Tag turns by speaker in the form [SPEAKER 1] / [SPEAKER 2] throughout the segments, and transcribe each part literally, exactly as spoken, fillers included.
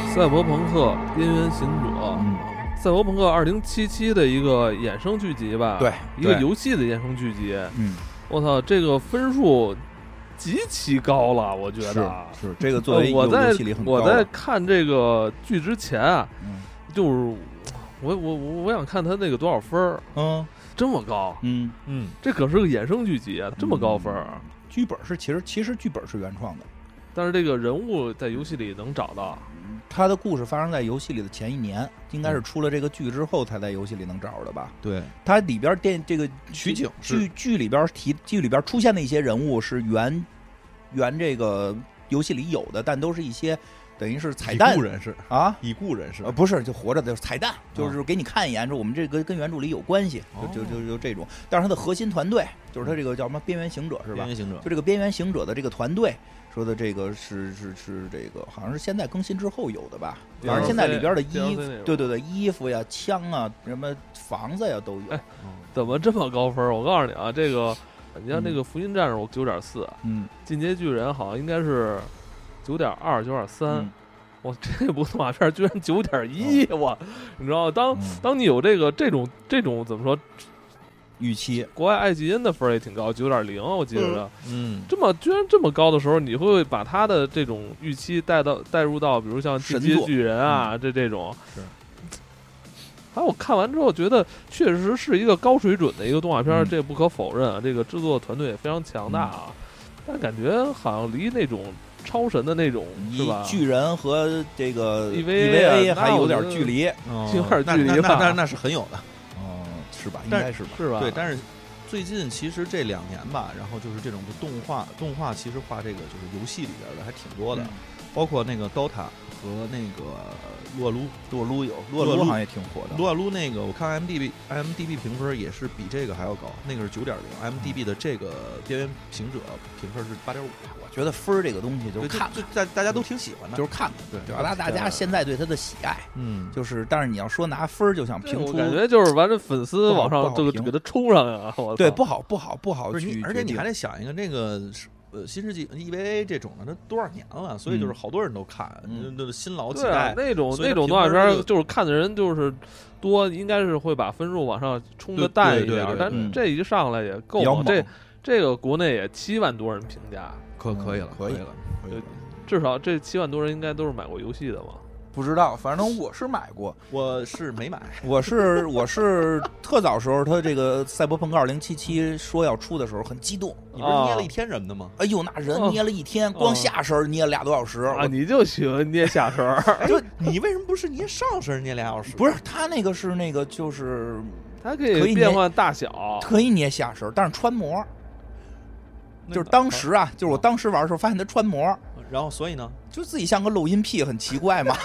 [SPEAKER 1] 赛博朋克边缘行者，
[SPEAKER 2] 嗯，
[SPEAKER 1] 赛博朋克二零七七的一个衍生剧集吧，
[SPEAKER 2] 对，
[SPEAKER 1] 一个游戏的衍生剧集。
[SPEAKER 2] 嗯，
[SPEAKER 1] 我操，这个分数极其高了，我觉得
[SPEAKER 2] 是是这个作为
[SPEAKER 1] 我在
[SPEAKER 2] 游戏里很高
[SPEAKER 1] 我在看这个剧之前啊，
[SPEAKER 2] 嗯，
[SPEAKER 1] 就是我我我我想看他那个多少分儿，
[SPEAKER 2] 嗯，
[SPEAKER 1] 这么高，
[SPEAKER 2] 嗯
[SPEAKER 1] 嗯，这可是个衍生剧集，这么高分儿。
[SPEAKER 2] 嗯剧本是其实其实剧本是原创的，
[SPEAKER 1] 但是这个人物在游戏里能找到。
[SPEAKER 2] 他的故事发生在游戏里的前一年，应该是出了这个剧之后才在游戏里能找着的吧？
[SPEAKER 3] 对，
[SPEAKER 2] 它里边电这个
[SPEAKER 3] 取景
[SPEAKER 2] 剧剧里边提剧里边出现的一些人物是原原这个游戏里有的，但都是一些等于是彩蛋
[SPEAKER 3] 已故人士
[SPEAKER 2] 啊，
[SPEAKER 3] 已故人士
[SPEAKER 2] 呃不是就活着的彩蛋，就是给你看一眼，说我们这个跟原著里有关系，
[SPEAKER 3] 哦
[SPEAKER 2] 就就就就这种。但是它的核心团队就是他这个叫什么边缘行者是吧？
[SPEAKER 3] 边缘行者，
[SPEAKER 2] 就这个边缘行者的这个团队。说的这个是是是这个，好像是现在更新之后有的吧？反正现在里边的衣服，对对对，衣服呀、枪啊、什么房子呀都有。
[SPEAKER 1] 哎，怎么这么高分？我告诉你啊，这个你像那个福音战士九点四，
[SPEAKER 2] 嗯，
[SPEAKER 1] 进阶巨人好像应该是九点二、九点三。我这部动画片居然九点一，我你知道，当、嗯、当你有这个这种这种怎么说？
[SPEAKER 2] 预期，
[SPEAKER 1] 国外爱奇艺的分也挺高，九点零，我记得，
[SPEAKER 3] 嗯，
[SPEAKER 1] 这么居然这么高的时候，你会把他的这种预期带到带入到，比如像进阶巨人啊，这这种，
[SPEAKER 2] 是。
[SPEAKER 1] 还有我看完之后觉得，确实是一个高水准的一个动画片，
[SPEAKER 2] 嗯、
[SPEAKER 1] 这不可否认啊。这个制作团队也非常强大啊，嗯、但感觉好像离那种超神的那种是吧？
[SPEAKER 2] 巨人和这个
[SPEAKER 1] E V A
[SPEAKER 2] 还有点距离，
[SPEAKER 1] 有点距离
[SPEAKER 3] 吧？那那是很有的。
[SPEAKER 2] 是吧？应该是吧？
[SPEAKER 1] 是吧？
[SPEAKER 3] 对，但是最近其实这两年吧，然后就是这种动画，动画其实画这个就是游戏里边的还挺多的，嗯、包括那个 Dota 和那个撸啊撸，
[SPEAKER 2] 撸啊撸有，
[SPEAKER 3] 撸啊
[SPEAKER 2] 撸好像也挺火的。
[SPEAKER 3] 撸啊撸那个我看 M D B M D B 评分也是比这个还要高，那个是九点零 ，M D B 的这个边缘行者评分是八点五。
[SPEAKER 2] 我觉得分儿这个东西就是看，
[SPEAKER 3] 就大大家都挺喜欢的，
[SPEAKER 2] 就是看看，
[SPEAKER 3] 对，
[SPEAKER 2] 表达大家现在对他的喜爱，
[SPEAKER 3] 嗯，
[SPEAKER 2] 就是，但是你要说拿分儿就想评出，
[SPEAKER 1] 我感觉就是完了粉丝往上这个给他冲上呀，
[SPEAKER 2] 对，不好不好不好去，
[SPEAKER 3] 而且你还得想一个这个呃新世纪 E V A 这种的，那多少年了，所以就是好多人都看，嗯，新老几代
[SPEAKER 1] 那种那种动画片，就是看的人就是多，应该是会把分数往上冲的淡一点，但这一上来也够了，这这个国内也七万多人评价。
[SPEAKER 3] 可可以了，
[SPEAKER 2] 可以
[SPEAKER 3] 了，
[SPEAKER 2] 可以了。
[SPEAKER 1] 至少这七万多人应该都是买过游戏的嘛？
[SPEAKER 2] 不知道，反正我是买过，
[SPEAKER 3] 我是没买。
[SPEAKER 2] 我是我是特早时候，他这个《赛博朋克二零七七》说要出的时候很激动。
[SPEAKER 3] 你不是捏了一天人的吗？
[SPEAKER 2] 哎呦，那人捏了一天，光下身捏了俩多小时
[SPEAKER 1] 啊！你就喜欢捏下身，
[SPEAKER 3] 就你为什么不是捏上身捏俩小时？
[SPEAKER 2] 不是，他那个是那个就是
[SPEAKER 1] 它可以变换大小，
[SPEAKER 2] 可以捏下身，但是穿模。就是当时啊，就是我当时玩的时候发现他穿模，
[SPEAKER 3] 然后所以呢，
[SPEAKER 2] 就自己像个录音癖，很奇怪嘛。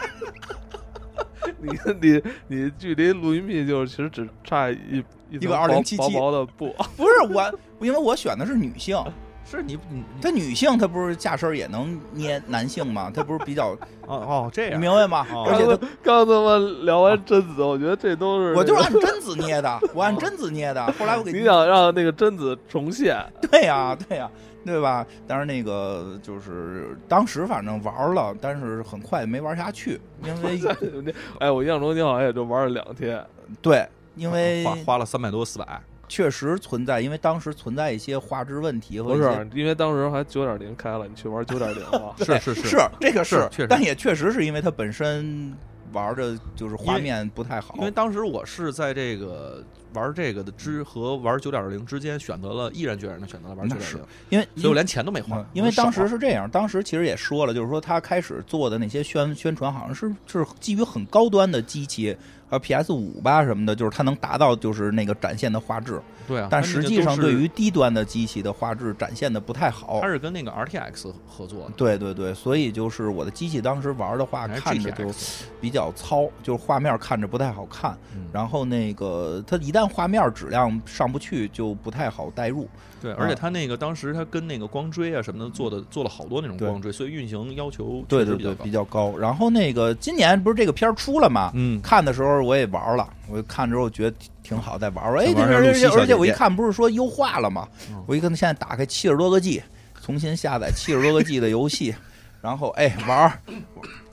[SPEAKER 1] 你你你距离录音癖就是其实只差一
[SPEAKER 2] 一个二零七七
[SPEAKER 1] 薄薄的布，
[SPEAKER 2] 不是我，因为我选的是女性。
[SPEAKER 3] 是你你
[SPEAKER 2] 她女性，她不是下身也能捏男性吗？她不是比较
[SPEAKER 3] 哦哦这样，
[SPEAKER 2] 你明白吗？
[SPEAKER 1] 哦、
[SPEAKER 2] 而且她
[SPEAKER 1] 刚他妈聊完贞子，我觉得这都是、那个、
[SPEAKER 2] 我就是按贞子捏的，我按贞子捏的。后来我给
[SPEAKER 1] 你想让那个贞子重现，
[SPEAKER 2] 对呀、啊、对呀、啊、对吧？但是那个就是当时反正玩了，但是很快没玩下去，因为
[SPEAKER 1] 哎，我印象中你好像也就玩了两天。
[SPEAKER 2] 对，因为
[SPEAKER 3] 花花了三百多四百。
[SPEAKER 2] 确实存在，因为当时存在一些画质问题和
[SPEAKER 1] 不是，因为当时还九点零开了，你去玩九点零了，
[SPEAKER 3] 是是
[SPEAKER 2] 是，这个是，
[SPEAKER 3] 确实，
[SPEAKER 2] 但也确实是因为它本身玩的就是画面不太好。
[SPEAKER 3] 因为当时我是在这个玩这个的之和玩九点零之间选择了，毅然决然的选择了玩九点零，
[SPEAKER 2] 因为
[SPEAKER 3] 所以我连钱都没花。
[SPEAKER 2] 因为当时是这样，当时其实也说了，就是说他开始做的那些宣宣传，好像是是基于很高端的机器。和 P S 五 吧什么的，就是它能达到就是那个展现的画质，
[SPEAKER 3] 对啊。
[SPEAKER 2] 但实际上对于低端的机器的画质展现的不太好。
[SPEAKER 3] 它是跟那个 R T X 合作的。
[SPEAKER 2] 对对对，所以就是我的机器当时玩的话，看着就比较糙，就是画面看着不太好看。
[SPEAKER 3] 嗯、
[SPEAKER 2] 然后那个它一旦画面质量上不去，就不太好带入。
[SPEAKER 3] 对，而且它那个当时它跟那个光追啊什么的做的做了好多那种光追，所以运行要求
[SPEAKER 2] 对对对比较高。然后那个今年不是这个片出了嘛？
[SPEAKER 3] 嗯，
[SPEAKER 2] 看的时候我也玩了，我看之后觉得挺好，再玩玩。哎，而且而且我一看不是说优化了嘛？
[SPEAKER 3] 嗯、
[SPEAKER 2] 我一看现在打开七十多个 G， 重新下载七十多个 G 的游戏，然后哎玩。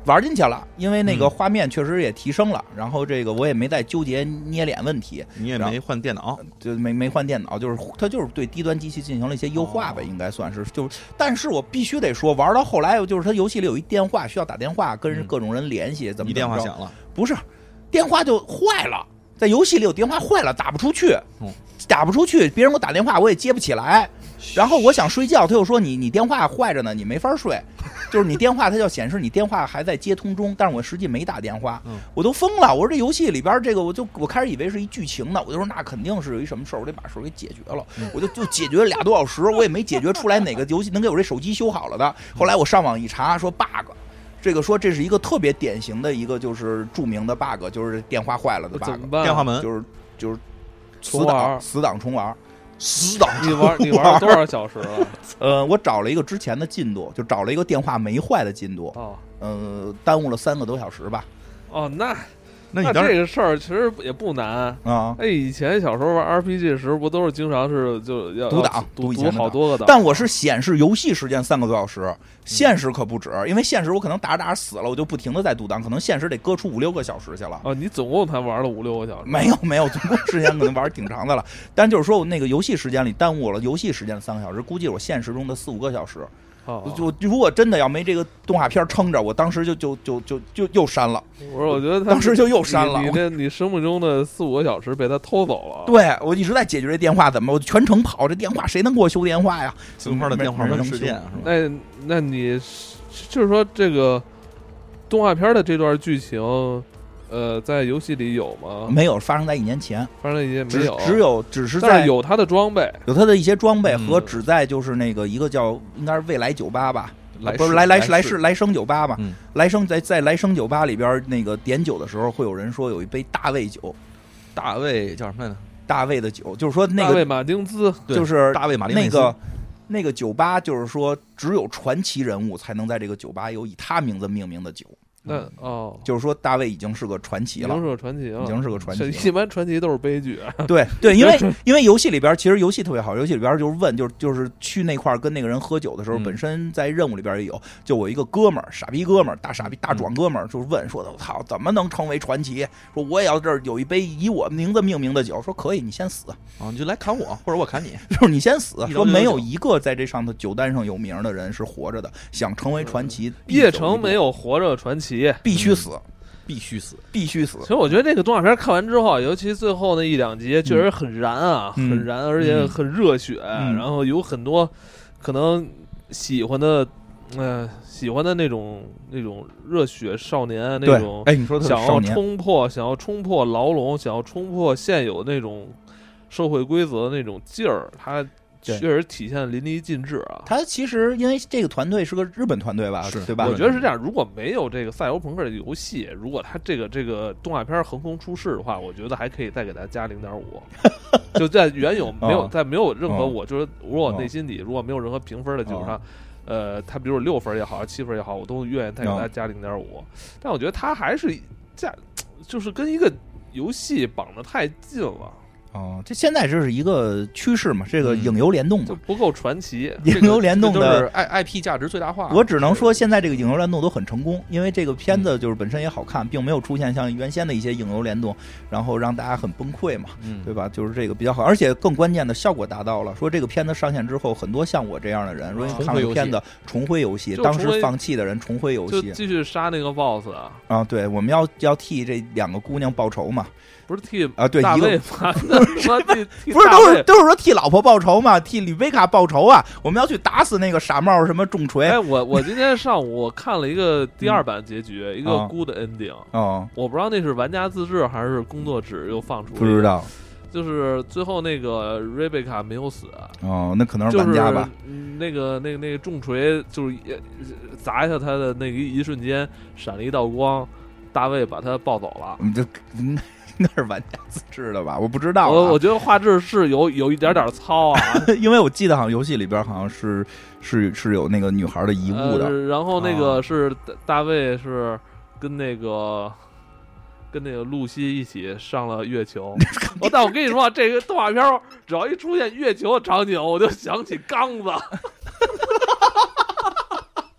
[SPEAKER 2] 玩进去了，因为那个画面确实也提升了，嗯、然后这个我也没再纠结捏脸问题。
[SPEAKER 3] 你也没换电脑，
[SPEAKER 2] 就没没换电脑，就是它就是对低端机器进行了一些优化吧，哦、应该算是。就但是我必须得说，玩到后来就是它游戏里有一电话需要打电话跟各种人联系，嗯、怎么
[SPEAKER 3] 你电话响了？
[SPEAKER 2] 不是，电话就坏了，在游戏里有电话坏了，打不出去，嗯、打不出去，别人给我打电话我也接不起来。然后我想睡觉，他又说你你电话坏着呢，你没法睡，就是你电话它就显示你电话还在接通中，但是我实际没打电话，嗯、我都疯了。我说这游戏里边这个，我就我开始以为是一剧情呢，我就说那肯定是有一什么事儿，我得把事儿给解决了，嗯、我就就解决了俩多小时，我也没解决出来哪个游戏能给我这手机修好了的。后来我上网一查，说 bug。这个说这是一个特别典型的一个就是著名的 bug， 就是电话坏了的 bug，
[SPEAKER 3] 电话门
[SPEAKER 2] 就是就是死党死党重玩。死党，
[SPEAKER 1] 你玩你玩了多少小时了？
[SPEAKER 2] 呃，我找了一个之前的进度，就找了一个电话没坏的进度。哦，呃，耽误了三个多小时吧。
[SPEAKER 1] 哦，那
[SPEAKER 3] 那你
[SPEAKER 1] 这个事儿其实也不难
[SPEAKER 2] 啊。
[SPEAKER 1] 哎，以前小时候玩 R P G 时，不都是经常是就要
[SPEAKER 2] 读档
[SPEAKER 1] 读读好多个档？
[SPEAKER 2] 但我是显示游戏时间三个多小时，现实可不止，因为现实我可能打着打着死了，我就不停的在读档，可能现实得搁出五六个小时去了。
[SPEAKER 1] 哦，你总共才玩了五六个小时？
[SPEAKER 2] 没有没有，总共时间可能玩挺长的了。但就是说我那个游戏时间里耽误了游戏时间三个小时，估计我现实中的四五个小时。
[SPEAKER 1] 哦，
[SPEAKER 2] 就如果真的要没这个动画片撑着，我当时就就就就就又删了。
[SPEAKER 1] 我说，我觉得他
[SPEAKER 2] 当时就又删了。
[SPEAKER 1] 你这你生命中的四五个小时被他偷走了。
[SPEAKER 2] 对，我一直在解决这电话怎么，我全程跑这电话，谁能给我修电话呀？
[SPEAKER 3] 信号的电话门事件是吧？
[SPEAKER 1] 那那你就是说这个动画片的这段剧情。呃，在游戏里有吗？
[SPEAKER 2] 没有，发生在一年前。
[SPEAKER 1] 发生在一年没有，
[SPEAKER 2] 只有只是在
[SPEAKER 1] 有他的装备，
[SPEAKER 2] 有他的一些装备和只在就是那个一个叫应该是未来酒吧吧，不是来来来世来生酒吧吧？
[SPEAKER 3] 嗯、
[SPEAKER 2] 来生在在来生酒吧里边那个点酒的时候，会有人说有一杯大卫酒，
[SPEAKER 3] 大卫叫什么来着？
[SPEAKER 2] 大卫的酒，就是说那个
[SPEAKER 1] 大卫马丁兹，
[SPEAKER 2] 就是
[SPEAKER 3] 大卫马丁
[SPEAKER 2] 那个那个酒吧，就是说只有传奇人物才能在这个酒吧有以他名字命名的酒。
[SPEAKER 1] 那哦，
[SPEAKER 2] 就是说大卫已经是个传奇了，
[SPEAKER 1] 已经是个传奇了，
[SPEAKER 2] 已经是个传奇。
[SPEAKER 1] 一般传奇都是悲剧。
[SPEAKER 2] 对对，因为因为游戏里边其实游戏特别好，游戏里边就是问，就是就是去那块跟那个人喝酒的时候，
[SPEAKER 3] 嗯、
[SPEAKER 2] 本身在任务里边也有。就我一个哥们儿，傻逼哥们儿，大傻逼大壮哥们儿，就是问说的，我操，怎么能成为传奇？说我也要这儿有一杯以我名字命名的酒。说可以，你先死
[SPEAKER 3] 啊，你就来砍我，或者我砍你，
[SPEAKER 2] 就是你先死。说没有一个在这上头酒单上有名的人是活着的，想成为传奇，
[SPEAKER 1] 叶城没有活着传奇，
[SPEAKER 2] 必须死。
[SPEAKER 3] 必须死，
[SPEAKER 2] 必须死！
[SPEAKER 1] 其实我觉得这个动画片看完之后，尤其最后那一两集，确实很燃啊，
[SPEAKER 2] 嗯、
[SPEAKER 1] 很燃，而且很热血。
[SPEAKER 2] 嗯、
[SPEAKER 1] 然后有很多可能喜欢的，呃，喜欢的那种那种热血少年那种，
[SPEAKER 2] 哎，你说
[SPEAKER 1] 想要冲破，想要冲破牢笼，想要冲破现有那种社会规则的那种劲儿，他。确实体现淋漓尽致啊！
[SPEAKER 2] 他其实因为这个团队是个日本团队吧，对吧？
[SPEAKER 1] 我觉得是这样。如果没有这个赛博朋克的游戏，如果他这个这个动画片横空出世的话，我觉得还可以再给他加零点五。就在原有没有在没有任何我就是如果内心底如果没有任何评分的基础上，呃，他比如六分也好，七分也好，我都愿意再给他加零点五。但我觉得他还是加，就是跟一个游戏绑得太近了。
[SPEAKER 2] 哦，这现在这是一个趋势嘛，这个影游联动嘛，
[SPEAKER 1] 就不够传奇。
[SPEAKER 2] 影游联动的
[SPEAKER 3] I I P 价值最大化。
[SPEAKER 2] 我只能说，现在这个影游联动都很成功，因为这个片子就是本身也好看，并没有出现像原先的一些影游联动，然后让大家很崩溃嘛，
[SPEAKER 3] 嗯、
[SPEAKER 2] 对吧？就是这个比较好，而且更关键的效果达到了。说这个片子上线之后，很多像我这样的人，说看了片子重回游戏，当时放弃的人重回游戏，
[SPEAKER 1] 就继续杀那个 boss 啊！
[SPEAKER 2] 啊，对，我们要要替这两个姑娘报仇嘛。
[SPEAKER 1] 不是替
[SPEAKER 2] 啊，对，
[SPEAKER 1] 大卫
[SPEAKER 2] 吗？不是都是都是说替老婆报仇嘛，替吕贝卡报仇啊！我们要去打死那个傻帽什么重锤。
[SPEAKER 1] 哎，我我今天上午我看了一个第二版结局，嗯、一个 good ending。
[SPEAKER 2] 哦，
[SPEAKER 1] 我不知道那是玩家自制还是工作纸又放出。
[SPEAKER 2] 不知道。
[SPEAKER 1] 就是最后那个瑞贝卡没有死。
[SPEAKER 2] 哦，那可能是玩家吧。
[SPEAKER 1] 就是、那个那个那个重锤就是砸一下他的那一一瞬间，闪了一道光，大卫把他抱走了。
[SPEAKER 2] 你就嗯。应该是玩家自制的吧，我不知道、啊。
[SPEAKER 1] 我我觉得画质是有有一点点糙啊，
[SPEAKER 2] 因为我记得好像游戏里边好像是是是有那个女孩的遗物的。
[SPEAKER 1] 呃、然后那个是大卫是跟那个、啊、跟那个露西一起上了月球。我但我跟你说，这个动画片只要一出现月球的场景，我就想起刚子。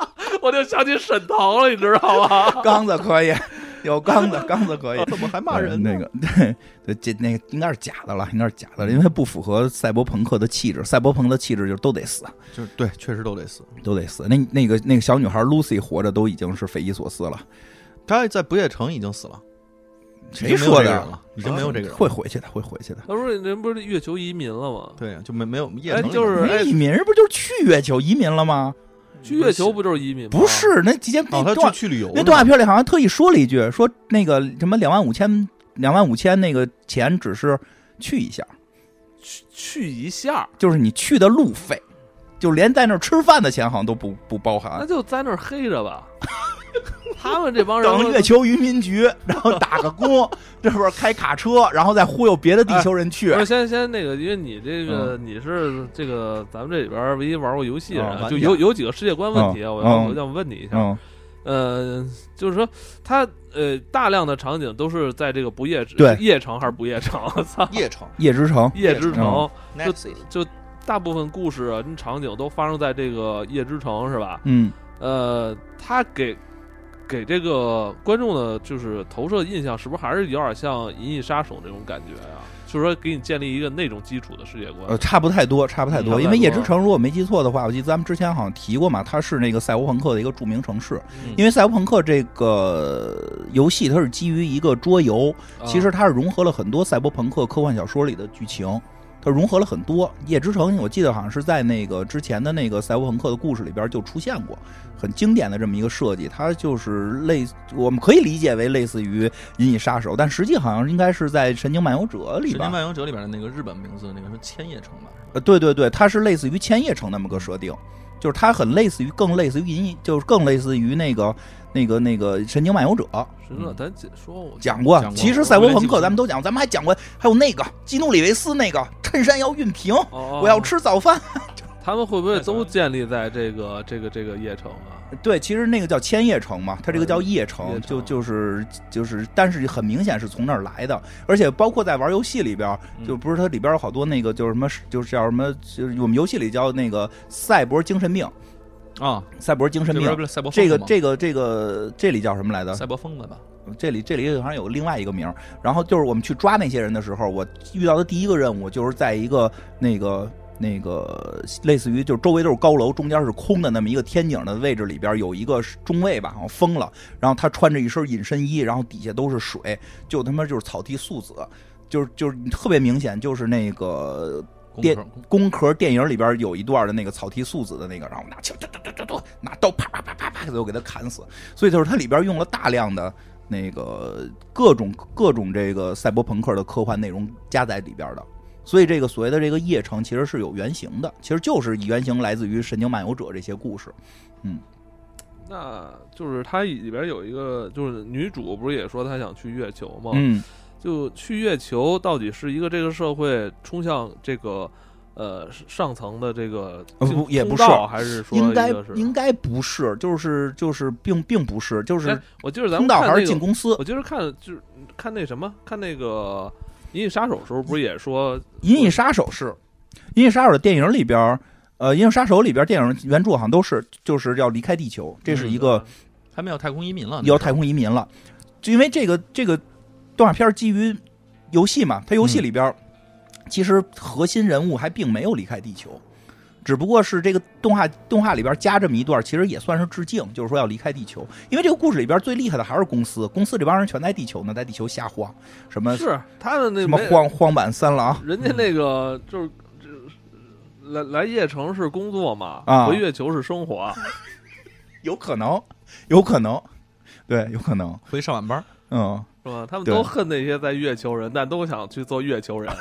[SPEAKER 1] 我就想起沈腾了，你知道吗？
[SPEAKER 2] 刚子可以，有刚子，刚子可以。
[SPEAKER 3] 怎么还骂人呢？
[SPEAKER 2] 那个对对，这那个应该是假的了，应该是假的了，因为不符合赛博朋克的气质。赛博朋克的气质就是都得死，
[SPEAKER 3] 就是对，确实都得死，
[SPEAKER 2] 都得死。那那个那个小女孩 Lucy 活着都已经是匪夷所思了。
[SPEAKER 3] 她在不夜城已经死了。
[SPEAKER 2] 谁说的
[SPEAKER 3] 了？已经没有这个人，
[SPEAKER 2] 会回去的，会回去的。
[SPEAKER 1] 他说人不是月球移民了吗？
[SPEAKER 3] 对，就没没有夜城，
[SPEAKER 1] 就是
[SPEAKER 2] 移民，人不就是去月球移民了吗？
[SPEAKER 1] 去月球不就是移民吗？
[SPEAKER 2] 不是，那几件
[SPEAKER 3] 哦，他就去旅游。
[SPEAKER 2] 那动画片里好像特意说了一句，说那个什么两万五千，两万五千那个钱只是去一下，
[SPEAKER 1] 去去一下，
[SPEAKER 2] 就是你去的路费，就连在那儿吃饭的钱好像都不不包含。
[SPEAKER 1] 那就在那儿黑着吧。他们这帮人
[SPEAKER 2] 等月球渔民局，然后打个工，这不是开卡车，然后再忽悠别的地球人去。
[SPEAKER 1] 不是，先先那个，因为你这个、嗯、你是这个咱们这里边唯一玩过游戏的人，
[SPEAKER 2] 嗯、
[SPEAKER 1] 就有有几个世界观问题啊，
[SPEAKER 2] 嗯、
[SPEAKER 1] 我要、嗯、我要问你一下。
[SPEAKER 2] 嗯、
[SPEAKER 1] 呃，就是说，它呃大量的场景都是在这个不夜
[SPEAKER 2] 对
[SPEAKER 1] 夜城还是不夜城？操，
[SPEAKER 3] 夜城，
[SPEAKER 2] 夜之城，
[SPEAKER 1] 夜之城，
[SPEAKER 2] 嗯、
[SPEAKER 1] 就就大部分故事啊，场景都发生在这个夜之城，是吧？
[SPEAKER 2] 嗯，
[SPEAKER 1] 呃，他给。给这个观众的就是投射印象，是不是还是有点像《银翼杀手》这种感觉呀、啊？就是说给你建立一个那种基础的世界观。
[SPEAKER 2] 呃，差不太多，差不太多。
[SPEAKER 1] 嗯、
[SPEAKER 2] 因为夜之城，如果没记错的话，我记得咱们之前好像提过嘛，它是那个赛博朋克的一个著名城市。
[SPEAKER 1] 嗯、
[SPEAKER 2] 因为赛博朋克这个游戏，它是基于一个桌游，其实它是融合了很多赛博朋克科幻小说里的剧情。它融合了很多。夜之城我记得好像是在那个之前的那个赛博朋克的故事里边就出现过，很经典的这么一个设计。它就是类我们可以理解为类似于银翼杀手，但实际好像应该是在神经漫游者里边。
[SPEAKER 3] 神经漫游者里边的那个日本名字那个是千叶城吧？
[SPEAKER 2] 呃，对对对，它是类似于千叶城那么个设定，就是它很类似于更类似于银翼，就是更类似于那个那个那个神经漫游者。
[SPEAKER 1] 是的，咱说我
[SPEAKER 2] 讲过，
[SPEAKER 3] 讲过
[SPEAKER 2] 其实赛博朋克咱们都讲，咱们还讲过，还有那个基努里维斯那个衬衫要熨平，
[SPEAKER 1] 哦、
[SPEAKER 2] 我要吃早饭。
[SPEAKER 1] 他们会不会都建立在这个这个这个夜城啊？
[SPEAKER 2] 对，其实那个叫千叶城嘛，它这个叫夜城，
[SPEAKER 1] 嗯、
[SPEAKER 2] 就就是就是，但是很明显是从那儿来的，而且包括在玩游戏里边，就不是它里边有好多那个就是什么，就是叫什么，就是我们游戏里叫那个赛博精神病。
[SPEAKER 3] 啊，
[SPEAKER 2] 赛博精神病，这个这个这个这里叫什么来的？
[SPEAKER 3] 赛博疯子吧。
[SPEAKER 2] 这里这里好像有另外一个名。然后就是我们去抓那些人的时候，我遇到的第一个任务就是在一个那个那个类似于就是周围都是高楼，中间是空的那么一个天井的位置里边有一个中尉吧，然后疯了，然后他穿着一身隐身衣，然后底下都是水，就他妈就是草地素子，就是就是特别明显，就是那个。电工壳电影里边有一段的那个草剃素子的那个，然后拿枪，拿刀啪啪啪啪啪就给他砍死。所以就是它里边用了大量的那个各种各种这个赛博朋克的科幻内容加在里边的。所以这个所谓的这个夜城其实是有原型的，其实就是原型来自于《神经漫游者》这些故事。嗯，
[SPEAKER 1] 那就是它里边有一个，就是女主不是也说她想去月球吗？
[SPEAKER 2] 嗯。
[SPEAKER 1] 就去月球到底是一个这个社会冲向这个呃上层的这个
[SPEAKER 2] 不也不是，
[SPEAKER 1] 还是说
[SPEAKER 2] 应该应该不是，就是就是并并不是，就是
[SPEAKER 1] 我记得咱们
[SPEAKER 2] 通道还是进公司。
[SPEAKER 1] 我记得看就是看那什么看那个《银翼杀手》的时候，不是也说《
[SPEAKER 2] 银翼杀手》是《银翼杀手》的电影里边，呃，《银翼杀手》里边电影原著好像都是就是要离开地球，这是一个
[SPEAKER 3] 他们要太空移民了，
[SPEAKER 2] 要太空移民了，就因为这个这个。动画片基于游戏嘛，它游戏里边、嗯、其实核心人物还并没有离开地球，只不过是这个动画动画里边加这么一段，其实也算是致敬，就是说要离开地球。因为这个故事里边最厉害的还是公司，公司这帮人全在地球呢，在地球瞎晃，什么
[SPEAKER 1] 是他的那
[SPEAKER 2] 什么荒荒坂三郎，
[SPEAKER 1] 人家那个就是来来夜城是工作嘛，
[SPEAKER 2] 啊，
[SPEAKER 1] 回月球是生活，
[SPEAKER 2] 有可能，有可能，对，有可能
[SPEAKER 3] 回上晚班，
[SPEAKER 2] 嗯。
[SPEAKER 1] 是吧？他们都恨那些在月球人，但都想去做月球人。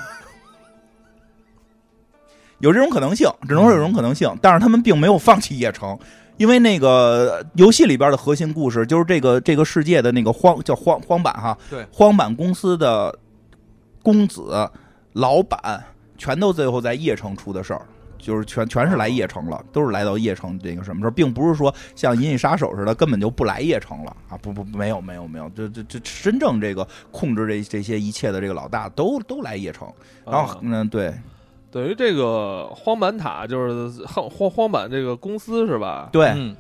[SPEAKER 2] 有这种可能性，只能说有这种可能性，但是他们并没有放弃夜城，因为那个游戏里边的核心故事就是这个这个世界的那个荒叫荒荒坂哈，
[SPEAKER 3] 对，
[SPEAKER 2] 荒坂公司的公子、老板全都最后在夜城出的事儿。就是全全是来夜城了，都是来到夜城这个什么事儿，并不是说像《银翼杀手》似的根本就不来夜城了啊！不不，没有没有没有，这这这真正这个控制这这些一切的这个老大都都来夜城，然后嗯对，
[SPEAKER 1] 等于这个荒坂塔就是荒荒荒坂这个公司是吧？
[SPEAKER 2] 对，
[SPEAKER 1] 嗯，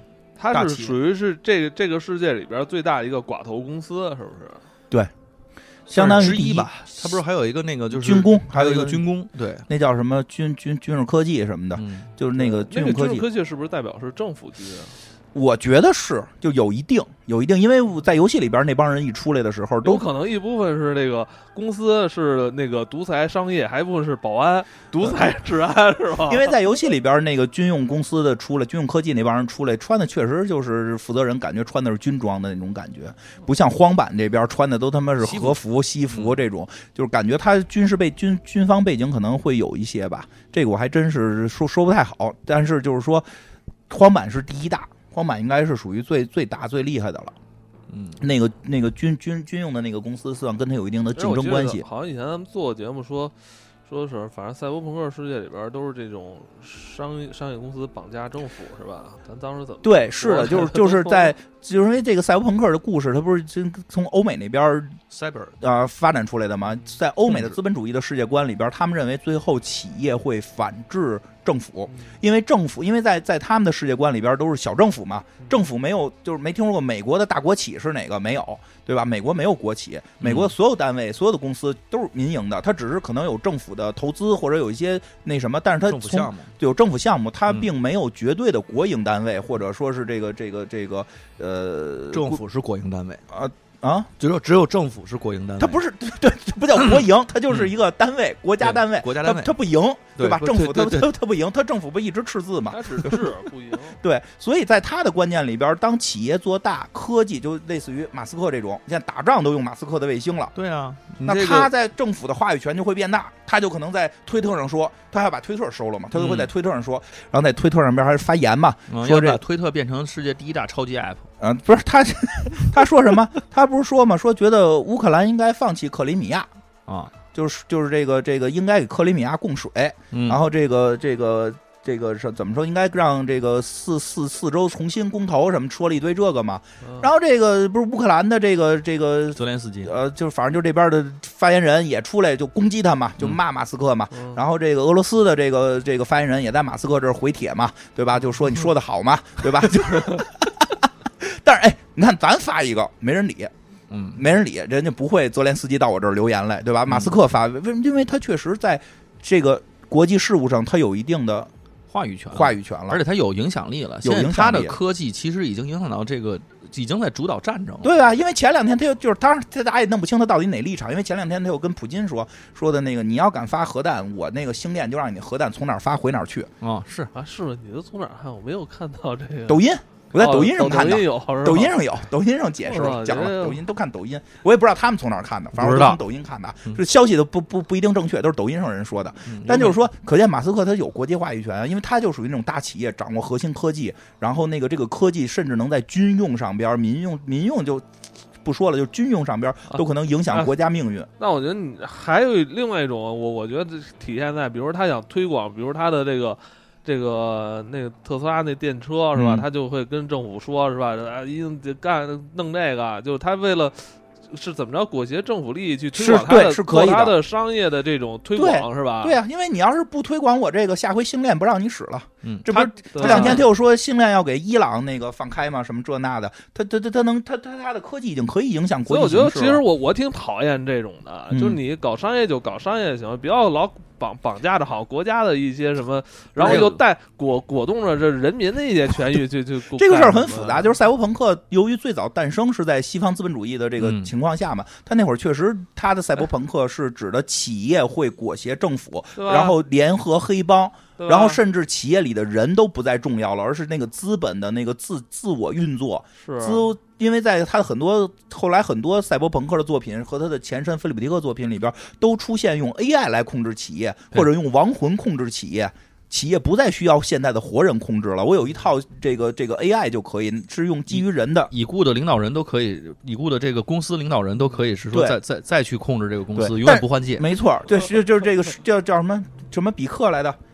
[SPEAKER 1] 它是属于是这个这个世界里边最大的一个寡头公司，是不是？
[SPEAKER 2] 对，相当于
[SPEAKER 3] 之一吧。它不是还有一个那个就是
[SPEAKER 2] 军工，
[SPEAKER 3] 还有一个军工，对，
[SPEAKER 2] 那叫什么军军军事科技什么的，
[SPEAKER 3] 嗯、
[SPEAKER 2] 就是那个军事科技。
[SPEAKER 1] 那个军事科技是不是代表是政府机啊？
[SPEAKER 2] 我觉得是，就有一定有一定，因为在游戏里边那帮人一出来的时候，都
[SPEAKER 1] 有可能一部分是那个公司是那个独裁商业，还一部分是保安独裁治安，是吧？
[SPEAKER 2] 因为在游戏里边那个军用公司的出来，军用科技那帮人出来，穿的确实就是负责人感觉穿的是军装的那种感觉，不像荒坂这边穿的都他妈是和服、西服这种，就是感觉他军事背军军方背景可能会有一些吧。这个我还真是说说不太好，但是就是说，荒坂是第一大。荒坂应该是属于最最大最厉害的了，
[SPEAKER 3] 嗯，
[SPEAKER 2] 那个那个军军军用的那个公司，算跟他有一定的竞争关系。
[SPEAKER 1] 好像以前咱们做过节目说，说是反正赛博朋克世界里边都是这种商业商业公司绑架政府，是吧？咱当时怎么
[SPEAKER 2] 对是的，就是就是在就是因为这个赛博朋克的故事，它不是从欧美那边
[SPEAKER 3] cyber
[SPEAKER 2] 啊、呃、发展出来的吗？在欧美的资本主义的世界观里边，他们认为最后企业会反制政府，因为政府，因为在在他们的世界观里边都是小政府嘛，政府没有，就是没听说过美国的大国企是哪个？没有，对吧？美国没有国企，美国所有单位、所有的公司都是民营的，它只是可能有政府的投资或者有一些那什么，但是它
[SPEAKER 3] 政府项目
[SPEAKER 2] 有政府项目，它并没有绝对的国营单位，或者说是这个这个这个呃，
[SPEAKER 3] 政府是国营单位
[SPEAKER 2] 啊。啊，
[SPEAKER 3] 只有只有政府是国营单位，
[SPEAKER 2] 它不是对对，不叫国营，它就是一个单位，国家单位，
[SPEAKER 3] 国家单位，
[SPEAKER 2] 它不赢，对吧？政府它
[SPEAKER 3] 它
[SPEAKER 2] 它它不赢，它政府不一直赤字嘛？
[SPEAKER 1] 它只是不赢。
[SPEAKER 2] 对，所以在他的观念里边，当企业做大，科技就类似于马斯克这种，现在打仗都用马斯克的卫星了。
[SPEAKER 3] 对啊，
[SPEAKER 2] 那他在政府的话语权就会变大，他就可能在推特上说，他要把推特收了嘛，他就会在推特上说，然后在推特上边还发言嘛，
[SPEAKER 3] 嗯、
[SPEAKER 2] 说这
[SPEAKER 3] 把推特变成世界第一大超级 app。
[SPEAKER 2] 啊，不是他，他说什么？他不是说嘛，说觉得乌克兰应该放弃克里米亚
[SPEAKER 3] 啊，
[SPEAKER 2] 就是就是这个这个应该给克里米亚供水，
[SPEAKER 3] 嗯、
[SPEAKER 2] 然后这个这个这个是怎么说？应该让这个四四四周重新公投什么，说了一堆这个嘛。
[SPEAKER 1] 嗯、
[SPEAKER 2] 然后这个不是乌克兰的这个这个
[SPEAKER 3] 泽连斯基，
[SPEAKER 2] 呃，就是反正就这边的发言人也出来就攻击他嘛，就骂马斯克嘛。
[SPEAKER 1] 嗯、
[SPEAKER 2] 然后这个俄罗斯的这个这个发言人也在马斯克这儿回帖嘛，对吧？就说你说的好嘛，对吧？就是。但是哎，你看咱发一个没人理，
[SPEAKER 3] 嗯，
[SPEAKER 2] 没人理，人家不会泽连斯基到我这儿留言来，对吧？马斯克发，为什么？因为他确实在这个国际事务上，他有一定的
[SPEAKER 3] 话语权，
[SPEAKER 2] 话语权了，
[SPEAKER 3] 而且他有影响力了。
[SPEAKER 2] 有影响力，
[SPEAKER 3] 他的科技其实已经影响到这个，已经在主导战争了。
[SPEAKER 2] 对啊，因为前两天他又就是，当然他大家也弄不清他到底哪立场，因为前两天他又跟普京说说的那个，你要敢发核弹，我那个星链就让你核弹从哪儿发回哪儿去。
[SPEAKER 3] 哦，是
[SPEAKER 1] 啊，是吗？你都从哪儿看？我没有看到这个
[SPEAKER 2] 抖音。我在抖音上看的，
[SPEAKER 1] 哦、
[SPEAKER 2] 抖音上有，抖音上解释了，讲了，抖音都看抖音，我也不知道他们从哪儿看的，反正我都从抖音看的，这消息都不不不一定正确，都是抖音上人说的。
[SPEAKER 3] 嗯、
[SPEAKER 2] 但就是说，可见马斯克他有国际话语权，因为他就属于那种大企业，掌握核心科技，然后那个这个科技甚至能在军用上边、民用民用就不说了，就军用上边都可能影响国家命运。
[SPEAKER 1] 啊、那我觉得你还有另外一种，我我觉得体现在，比如他想推广，比如他的这个。这个那个特斯拉那电车是吧？
[SPEAKER 2] 嗯、
[SPEAKER 1] 他就会跟政府说是吧？啊，一定得干弄这个，就是他为了是怎么着裹挟政府利益去推广他的，
[SPEAKER 2] 是可以
[SPEAKER 1] 他的商业的这种推广是吧？
[SPEAKER 2] 对啊，因为你要是不推广我这个，下回星链不让你使了。
[SPEAKER 3] 嗯，
[SPEAKER 2] 这不是这两天他又说星链要给伊朗那个放开吗？什么这那的，他他他他能他他他的科技已经可以影响国际形势了。
[SPEAKER 1] 所以我觉得其实我我挺讨厌这种的，
[SPEAKER 2] 嗯、
[SPEAKER 1] 就是你搞商业就搞商业就行，不要老。绑绑架着好国家的一些什么，然后又带裹裹动着这人民的一些权益，就就
[SPEAKER 2] 这个事儿很复杂。就是赛博朋克由于最早诞生是在西方资本主义的这个情况下嘛，他、嗯、那会儿确实他的赛博朋克是指的企业会裹挟政府，然后联合黑帮。然后甚至企业里的人都不再重要了，而是那个资本的那个自自我运作。
[SPEAKER 1] 是
[SPEAKER 2] 资，因为在他的很多后来很多赛博朋克的作品和他的前身菲利普迪克作品里边，都出现用 A I 来控制企业，或者用亡魂控制企业。企业不再需要现在的活人控制了，我有一套这个这个 A I 就可以，是用基于人的
[SPEAKER 3] 已故的领导人都可以，已故的这个公司领导人都可以是说再再再去控制这个公司，永远不换届。
[SPEAKER 2] 没错，对，是就是这个叫叫什么什么比克来的。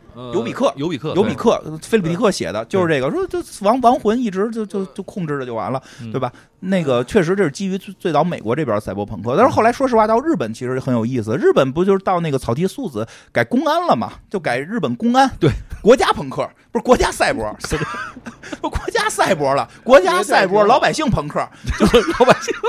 [SPEAKER 2] 尤比克，
[SPEAKER 3] 尤比克，
[SPEAKER 2] 尤比克，菲利普迪克写的就是这个，说就亡亡魂一直就就就控制着就完了，对吧？那个确实这是基于最早美国这边赛博朋克，但是后来说实话到日本其实很有意思，日本不就是到那个草剃素子改公安了嘛？就改日本公安，
[SPEAKER 3] 对，
[SPEAKER 2] 国家朋克不是国家赛博，国家赛博了，国家赛博，老百姓朋克就是老百姓，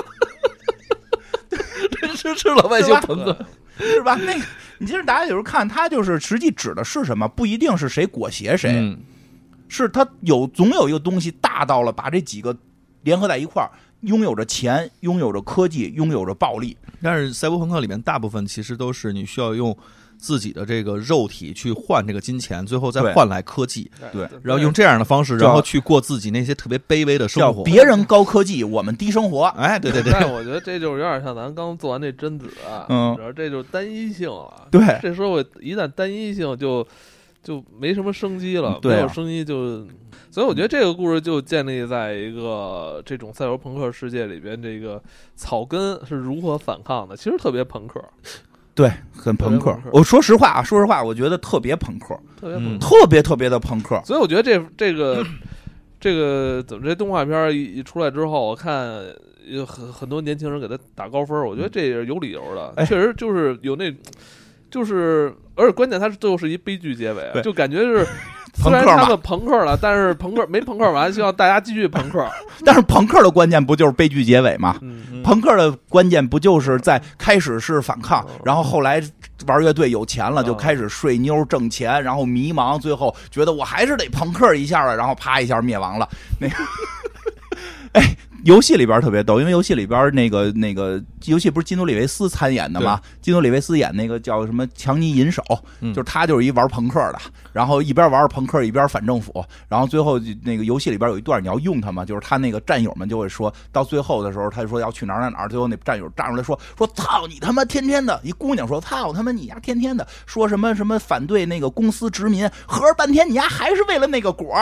[SPEAKER 3] 真是是老百姓朋克。
[SPEAKER 2] 是吧？那个，你其实大家有时候看，它就是实际指的是什么，不一定是谁裹挟谁，嗯、是它有总有一个东西大到了把这几个联合在一块儿，拥有着钱，拥有着科技，拥有着暴力。
[SPEAKER 3] 但是赛博朋克里面大部分其实都是你需要用自己的这个肉体去换这个金钱，最后再换来科技，
[SPEAKER 2] 对，
[SPEAKER 3] 然后用这样的方式，然后去过自己那些特别卑微的生活。
[SPEAKER 2] 别人高科技，我们低生活。
[SPEAKER 3] 哎，对对对。
[SPEAKER 1] 但我觉得这就是有点像咱刚做完那贞子啊，
[SPEAKER 2] 嗯，
[SPEAKER 1] 主要这就是单一性了。
[SPEAKER 2] 对，
[SPEAKER 1] 这社会一旦单一性就就没什么生机了，
[SPEAKER 2] 对啊、
[SPEAKER 1] 没有生机就。所以我觉得这个故事就建立在一个这种赛博朋克世界里边，这个草根是如何反抗的，其实特别朋克。
[SPEAKER 2] 对，很朋克。我说实话啊，说实话，我觉得特别朋克，
[SPEAKER 1] 特别朋克、嗯、
[SPEAKER 2] 特别特别的朋克。
[SPEAKER 1] 所以我觉得这这个这个怎么这动画片一一出来之后，我看有很很多年轻人给他打高分，我觉得这也是有理由的。
[SPEAKER 2] 哎、
[SPEAKER 1] 确实就是有那，就是而且关键它最后是一悲剧结尾，就感觉是。虽然他们朋克了，但是朋克没朋克完，希望大家继续朋克。
[SPEAKER 2] 但是朋克的关键不就是悲剧结尾吗？
[SPEAKER 1] 嗯嗯、
[SPEAKER 2] 朋克的关键不就是在开始是反抗，
[SPEAKER 1] 嗯、
[SPEAKER 2] 然后后来玩乐队有钱了，就开始睡妞挣钱，然后迷茫，最后觉得我还是得朋克一下了，然后啪一下灭亡了。那个，哎。游戏里边特别逗，因为游戏里边那个那个游戏不是基努里维斯参演的吗？基努里维斯演那个叫什么强尼银手，
[SPEAKER 3] 嗯、
[SPEAKER 2] 就是他就是一玩朋克的，然后一边玩朋克一边反政府，然后最后那个游戏里边有一段你要用他嘛，就是他那个战友们就会说到最后的时候，他就说要去哪儿哪儿哪儿，最后那战友站出来说说操你他妈天天的，一姑娘说操他妈你丫天天的说什么什么反对那个公司殖民，合着半天你丫还是为了那个果。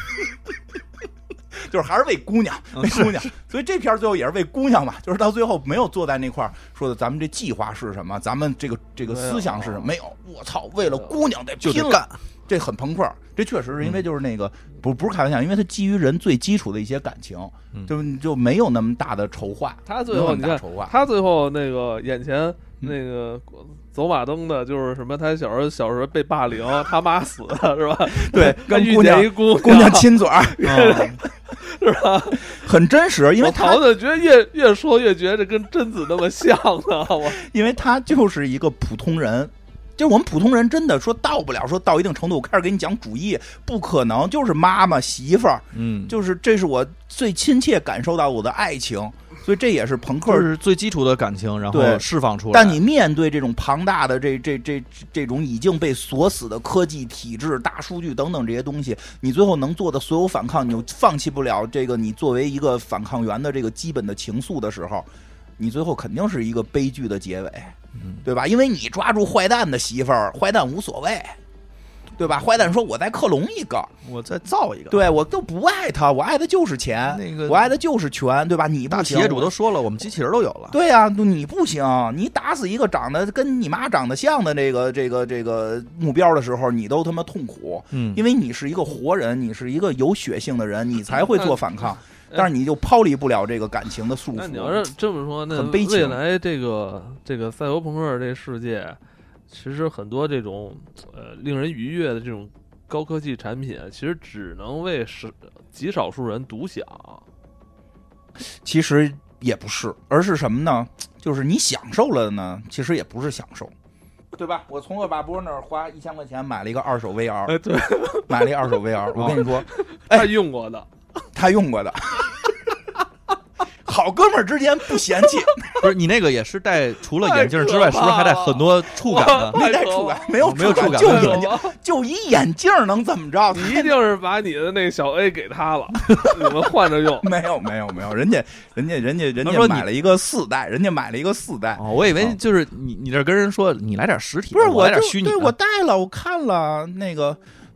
[SPEAKER 2] 就是还是为姑娘，为姑娘，所以这片最后也是为姑娘嘛。就是到最后没有坐在那块说的，咱们这计划是什么，咱们这个这个思想是什么？没有，我操，为了姑娘得拼了，这很朋克。这确实是因为就是那个不不是开玩笑，因为它基于人最基础的一些感情，就就没有那么大的筹划。
[SPEAKER 1] 他最后你看，他最后那个眼前那个。走马灯的就是什么？他小时候小时候被霸凌，他妈死了是吧？
[SPEAKER 2] 对，跟
[SPEAKER 1] 姑娘一姑
[SPEAKER 2] 姑娘亲嘴儿，
[SPEAKER 1] 是吧？
[SPEAKER 2] 很真实，因为他
[SPEAKER 1] 我觉得越越说越觉得跟贞子那么像呢。我
[SPEAKER 2] 因为他就是一个普通人，就是我们普通人真的说到不了，说到一定程度，我开始给你讲主义，不可能，就是妈妈媳妇儿，
[SPEAKER 3] 嗯，
[SPEAKER 2] 就是这是我最亲切感受到我的爱情。所以这也是朋克
[SPEAKER 3] 是最基础的感情，然后释放出来。
[SPEAKER 2] 但你面对这种庞大的这这这这种已经被锁死的科技体制、大数据等等这些东西，你最后能做的所有反抗，你又放弃不了这个你作为一个反抗员的这个基本的情愫的时候，你最后肯定是一个悲剧的结尾，对吧？因为你抓住坏蛋的媳妇儿，坏蛋无所谓。对吧？坏蛋说：“我再克隆一个，
[SPEAKER 3] 我再造一个。”
[SPEAKER 2] 对我都不爱他，我爱的就是钱，
[SPEAKER 3] 那个
[SPEAKER 2] 我爱的就是权，对吧？你不行，
[SPEAKER 3] 大企业主都说了，我们机器人都有了。
[SPEAKER 2] 对呀、啊，你不行，你打死一个长得跟你妈长得像的这个这个这个目标的时候，你都他妈痛苦，
[SPEAKER 3] 嗯，
[SPEAKER 2] 因为你是一个活人，你是一个有血性的人，你才会做反抗。但是你就抛离不了这个感情的束缚。
[SPEAKER 1] 那你要是这么说，那
[SPEAKER 2] 很悲情。
[SPEAKER 1] 未来这个这个赛博朋克这世界，其实很多这种呃令人愉悦的这种。高科技产品其实只能为是极少数人独享，
[SPEAKER 2] 其实也不是，而是什么呢？就是你享受了呢，其实也不是享受，对吧？我从恶霸波那儿花一千块钱买了一个二手 V R，
[SPEAKER 1] 哎，对，
[SPEAKER 2] 买了一二手 V R， 我跟你说，
[SPEAKER 1] 哎，他用过的，
[SPEAKER 2] 他用过的。好哥们儿之间不嫌弃，
[SPEAKER 3] 不是你那个也是带除了眼镜之外，是不是还带很多触感的？
[SPEAKER 2] 没带触感，没有
[SPEAKER 3] 没有触感，
[SPEAKER 2] 就眼镜，就一眼镜能怎么着？
[SPEAKER 1] 你一定是把你的那个小 A 给他了，你们换着用。
[SPEAKER 2] 没有没有没有，人家人家人家人家买了一个四代，人家买了一个四代。
[SPEAKER 3] 哦，我以为就是你你这跟人说你来点实体，
[SPEAKER 2] 不是
[SPEAKER 3] 我来点虚拟的。
[SPEAKER 2] 对，我带了，我看了那个。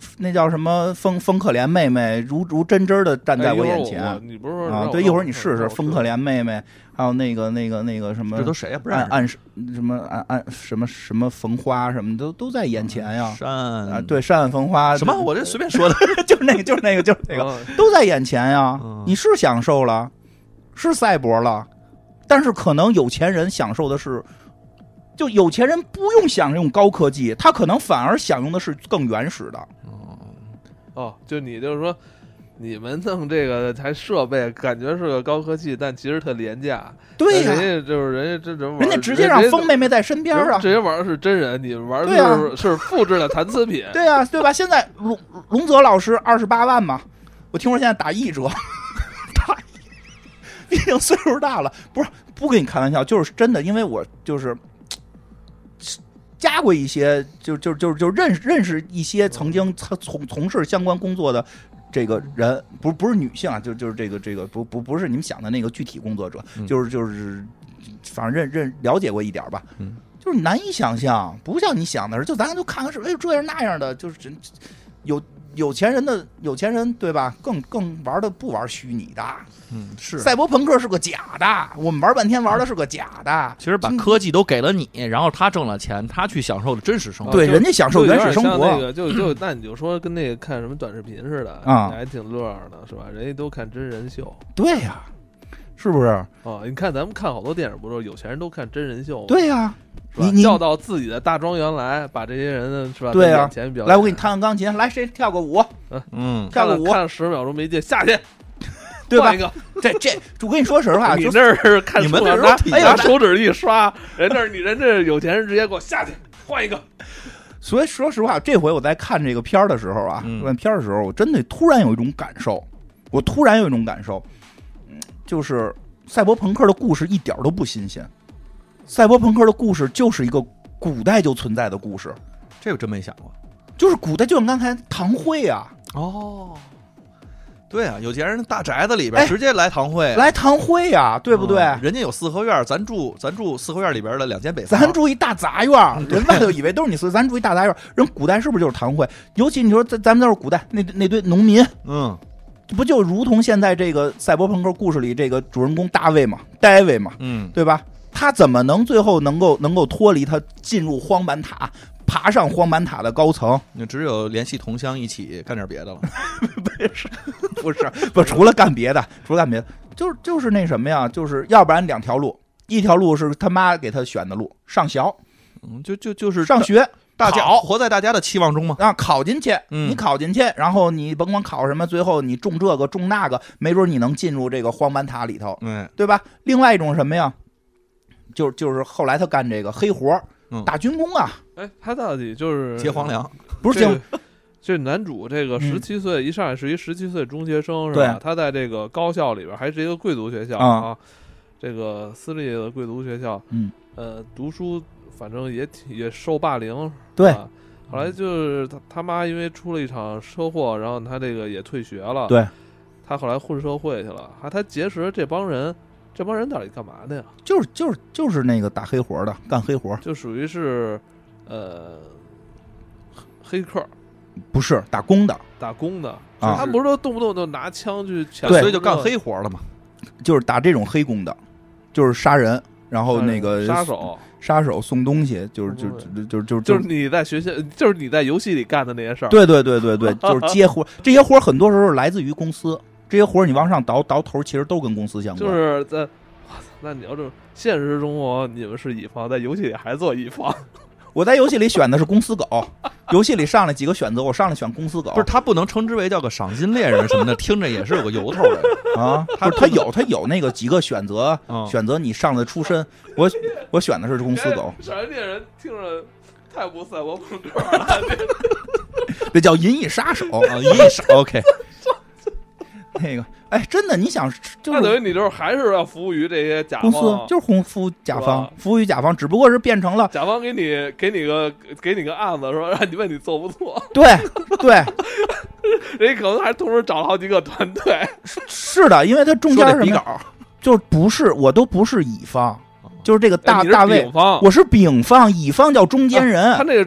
[SPEAKER 2] 那叫什么风风可怜妹妹如如真真的站在我眼前。
[SPEAKER 1] 哎、我你不是说
[SPEAKER 2] 啊？对，一会儿你试试风可怜妹妹，还有那个那个那个什么，
[SPEAKER 3] 这都谁呀、啊？不认识。
[SPEAKER 2] 暗什么暗暗什么什么逢花什么都都在眼前呀。
[SPEAKER 3] 山
[SPEAKER 2] 啊，对，山岸逢花
[SPEAKER 3] 什么？我这随便说的，
[SPEAKER 2] 就是那个，就是那个，就是那个，
[SPEAKER 1] 嗯、
[SPEAKER 2] 都在眼前呀。
[SPEAKER 3] 嗯、
[SPEAKER 2] 你是享受了，是赛博了，但是可能有钱人享受的是。就有钱人不用享用高科技，他可能反而享用的是更原始的。
[SPEAKER 1] 哦，哦，就你就是说，你们弄这个台设备，感觉是个高科技，但其实特廉价。
[SPEAKER 2] 对呀、啊，
[SPEAKER 1] 人家就是人家这人
[SPEAKER 2] 人家直接让风妹妹在身边啊，
[SPEAKER 1] 直接玩的是真人，你们玩的是、啊、是复制的残次品。
[SPEAKER 2] 对呀、啊，对吧？现在龙龙泽老师二十八万嘛，我听说现在打一折，打毕竟岁数大了，不是不跟你开玩笑，就是真的，因为我就是。加过一些，就就就就认识认识一些曾经从从事相关工作的这个人，不不是女性啊，就就是这个这个不不不是你们想的那个具体工作者，
[SPEAKER 3] 嗯、
[SPEAKER 2] 就是就是反正认认了解过一点吧，
[SPEAKER 3] 嗯，
[SPEAKER 2] 就是难以想象，不像你想的是，就咱就看看是哎这样那样的，就是有有钱人的有钱人对吧？更更玩的不玩虚拟的。
[SPEAKER 3] 嗯，是
[SPEAKER 2] 赛博朋克是个假的，我们玩半天玩的是个假的。
[SPEAKER 3] 其实把科技都给了你，然后他挣了钱，他去享受的真实生活。
[SPEAKER 2] 对，人家享受原始生活。
[SPEAKER 1] 那个就就那你就说跟那个看什么短视频似的，
[SPEAKER 2] 啊、
[SPEAKER 1] 嗯，还挺乐呵的，是吧？人家都看真人秀。
[SPEAKER 2] 对呀、啊，是不是？
[SPEAKER 1] 哦，你看咱们看好多电影，不是有钱人都看真人秀吗？
[SPEAKER 2] 对呀、啊，
[SPEAKER 1] 你你叫到自己的大庄园来，把这些人呢是吧？
[SPEAKER 2] 对呀、啊，来我给你弹个钢琴，来谁跳个舞？
[SPEAKER 1] 嗯
[SPEAKER 2] 嗯，跳个舞，
[SPEAKER 1] 看了十秒钟没劲，下去。
[SPEAKER 2] 对吧？
[SPEAKER 1] 一个
[SPEAKER 2] 这这，我跟你说实话，
[SPEAKER 1] 你这是看
[SPEAKER 3] 你们
[SPEAKER 1] 拿
[SPEAKER 3] 哎
[SPEAKER 1] 拿手指一刷，人这你人这有钱人直接给我下去换一个。
[SPEAKER 2] 所以说实话，这回我在看这个片儿的时候啊，
[SPEAKER 3] 嗯、
[SPEAKER 2] 看片儿的时候，我真的突然有一种感受，我突然有一种感受，嗯，就是赛博朋克的故事一点都不新鲜，赛博朋克的故事就是一个古代就存在的故事，
[SPEAKER 3] 这我真没想过，
[SPEAKER 2] 就是古代就像刚才堂会啊，
[SPEAKER 3] 哦。对啊，有钱人大宅子里边直接来堂会，
[SPEAKER 2] 来堂会呀、啊，对不对、
[SPEAKER 3] 嗯？人家有四合院，咱住咱住四合院里边的两间北房，
[SPEAKER 2] 咱住一大杂院，人外头以为都是你四，咱住一大杂院。人古代是不是就是堂会？尤其你说咱咱们都是古代那那堆农民，
[SPEAKER 3] 嗯，
[SPEAKER 2] 不就如同现在这个赛博朋克故事里这个主人公大卫嘛，戴维嘛，
[SPEAKER 3] 嗯，
[SPEAKER 2] 对吧？他怎么能最后能够能够脱离他进入荒坂塔？爬上荒坂塔的高层，
[SPEAKER 3] 你只有联系同乡一起干点别的了。
[SPEAKER 2] 不是，不是，不，除了干别的，除了干别的，就是就是那什么呀，就是要不然两条路，一条路是他妈给他选的路，上学，
[SPEAKER 3] 嗯，就就就是
[SPEAKER 2] 上学，
[SPEAKER 3] 大家活在大家的期望中嘛。
[SPEAKER 2] 啊，考进去，
[SPEAKER 3] 嗯、
[SPEAKER 2] 你考进去，然后你甭管考什么，最后你中这个中那个，没准你能进入这个荒坂塔里头，
[SPEAKER 3] 嗯，
[SPEAKER 2] 对吧？另外一种什么呀，就就是后来他干这个黑活。
[SPEAKER 3] 嗯、
[SPEAKER 2] 打军工啊！
[SPEAKER 1] 哎，他到底就是
[SPEAKER 3] 接皇粮，
[SPEAKER 2] 不是接。
[SPEAKER 1] 这男主这个十七岁，嗯、一上来是一十七岁中学生，是吧？他在这个高校里边，还是一个贵族学校啊，
[SPEAKER 2] 啊
[SPEAKER 1] 这个私立的贵族学校。
[SPEAKER 2] 嗯，
[SPEAKER 1] 呃，读书反正也挺也受霸凌。
[SPEAKER 2] 对。
[SPEAKER 1] 后来就是他他妈因为出了一场车祸，然后他这个也退学了。
[SPEAKER 2] 对。
[SPEAKER 1] 他后来混社会去了，还他结识这帮人。这帮人到底干嘛的呀？
[SPEAKER 2] 就是就是就是那个打黑活的，干黑活，
[SPEAKER 1] 就属于是，呃，黑客，
[SPEAKER 2] 不是打工的，
[SPEAKER 1] 打工的。
[SPEAKER 2] 啊、
[SPEAKER 1] 他不是说动不动就拿枪去抢，
[SPEAKER 2] 对，
[SPEAKER 3] 所以就干黑活了嘛。
[SPEAKER 2] 就是打这种黑工的，就是杀人，然后那个
[SPEAKER 1] 杀手，
[SPEAKER 2] 杀手送东西，就是就就就就
[SPEAKER 1] 就是你在学校，就是你在游戏里干的那些事儿。
[SPEAKER 2] 对对对对对，就是接活，这些活很多时候是来自于公司。这些活你往上倒倒头，其实都跟公司相关。
[SPEAKER 1] 就是在，那你要这现实生活，你们是乙方，在游戏里还做乙方。
[SPEAKER 2] 我在游戏里选的是公司狗，游戏里上来几个选择，我上来选公司狗。
[SPEAKER 3] 不是，他不能称之为叫个赏金猎人什么的，听着也是有个由头的
[SPEAKER 2] 啊。他他有他有那个几个选择，
[SPEAKER 3] 嗯、
[SPEAKER 2] 选择你上的出身。我我选的是公司狗。
[SPEAKER 1] 赏金猎人听着太不赛博朋克了，
[SPEAKER 2] 这叫银翼杀手
[SPEAKER 3] 啊，银翼杀 OK。
[SPEAKER 2] 那个，哎，真的，你想，就是
[SPEAKER 1] 那等于你就是还是要服务于这些甲
[SPEAKER 2] 公
[SPEAKER 1] 方，
[SPEAKER 2] 司就是服务甲方，服务于甲方，只不过是变成了
[SPEAKER 1] 甲方给你给你个给你个案子，说让你问你做不做？
[SPEAKER 2] 对对，
[SPEAKER 1] 人家可能还同时找了好几个团队。
[SPEAKER 2] 是的，因为他中间什么，就不是我都不是乙方，就是这个大大卫，
[SPEAKER 1] 我
[SPEAKER 2] 是丙方，乙方叫中间人。
[SPEAKER 1] 啊、他那个。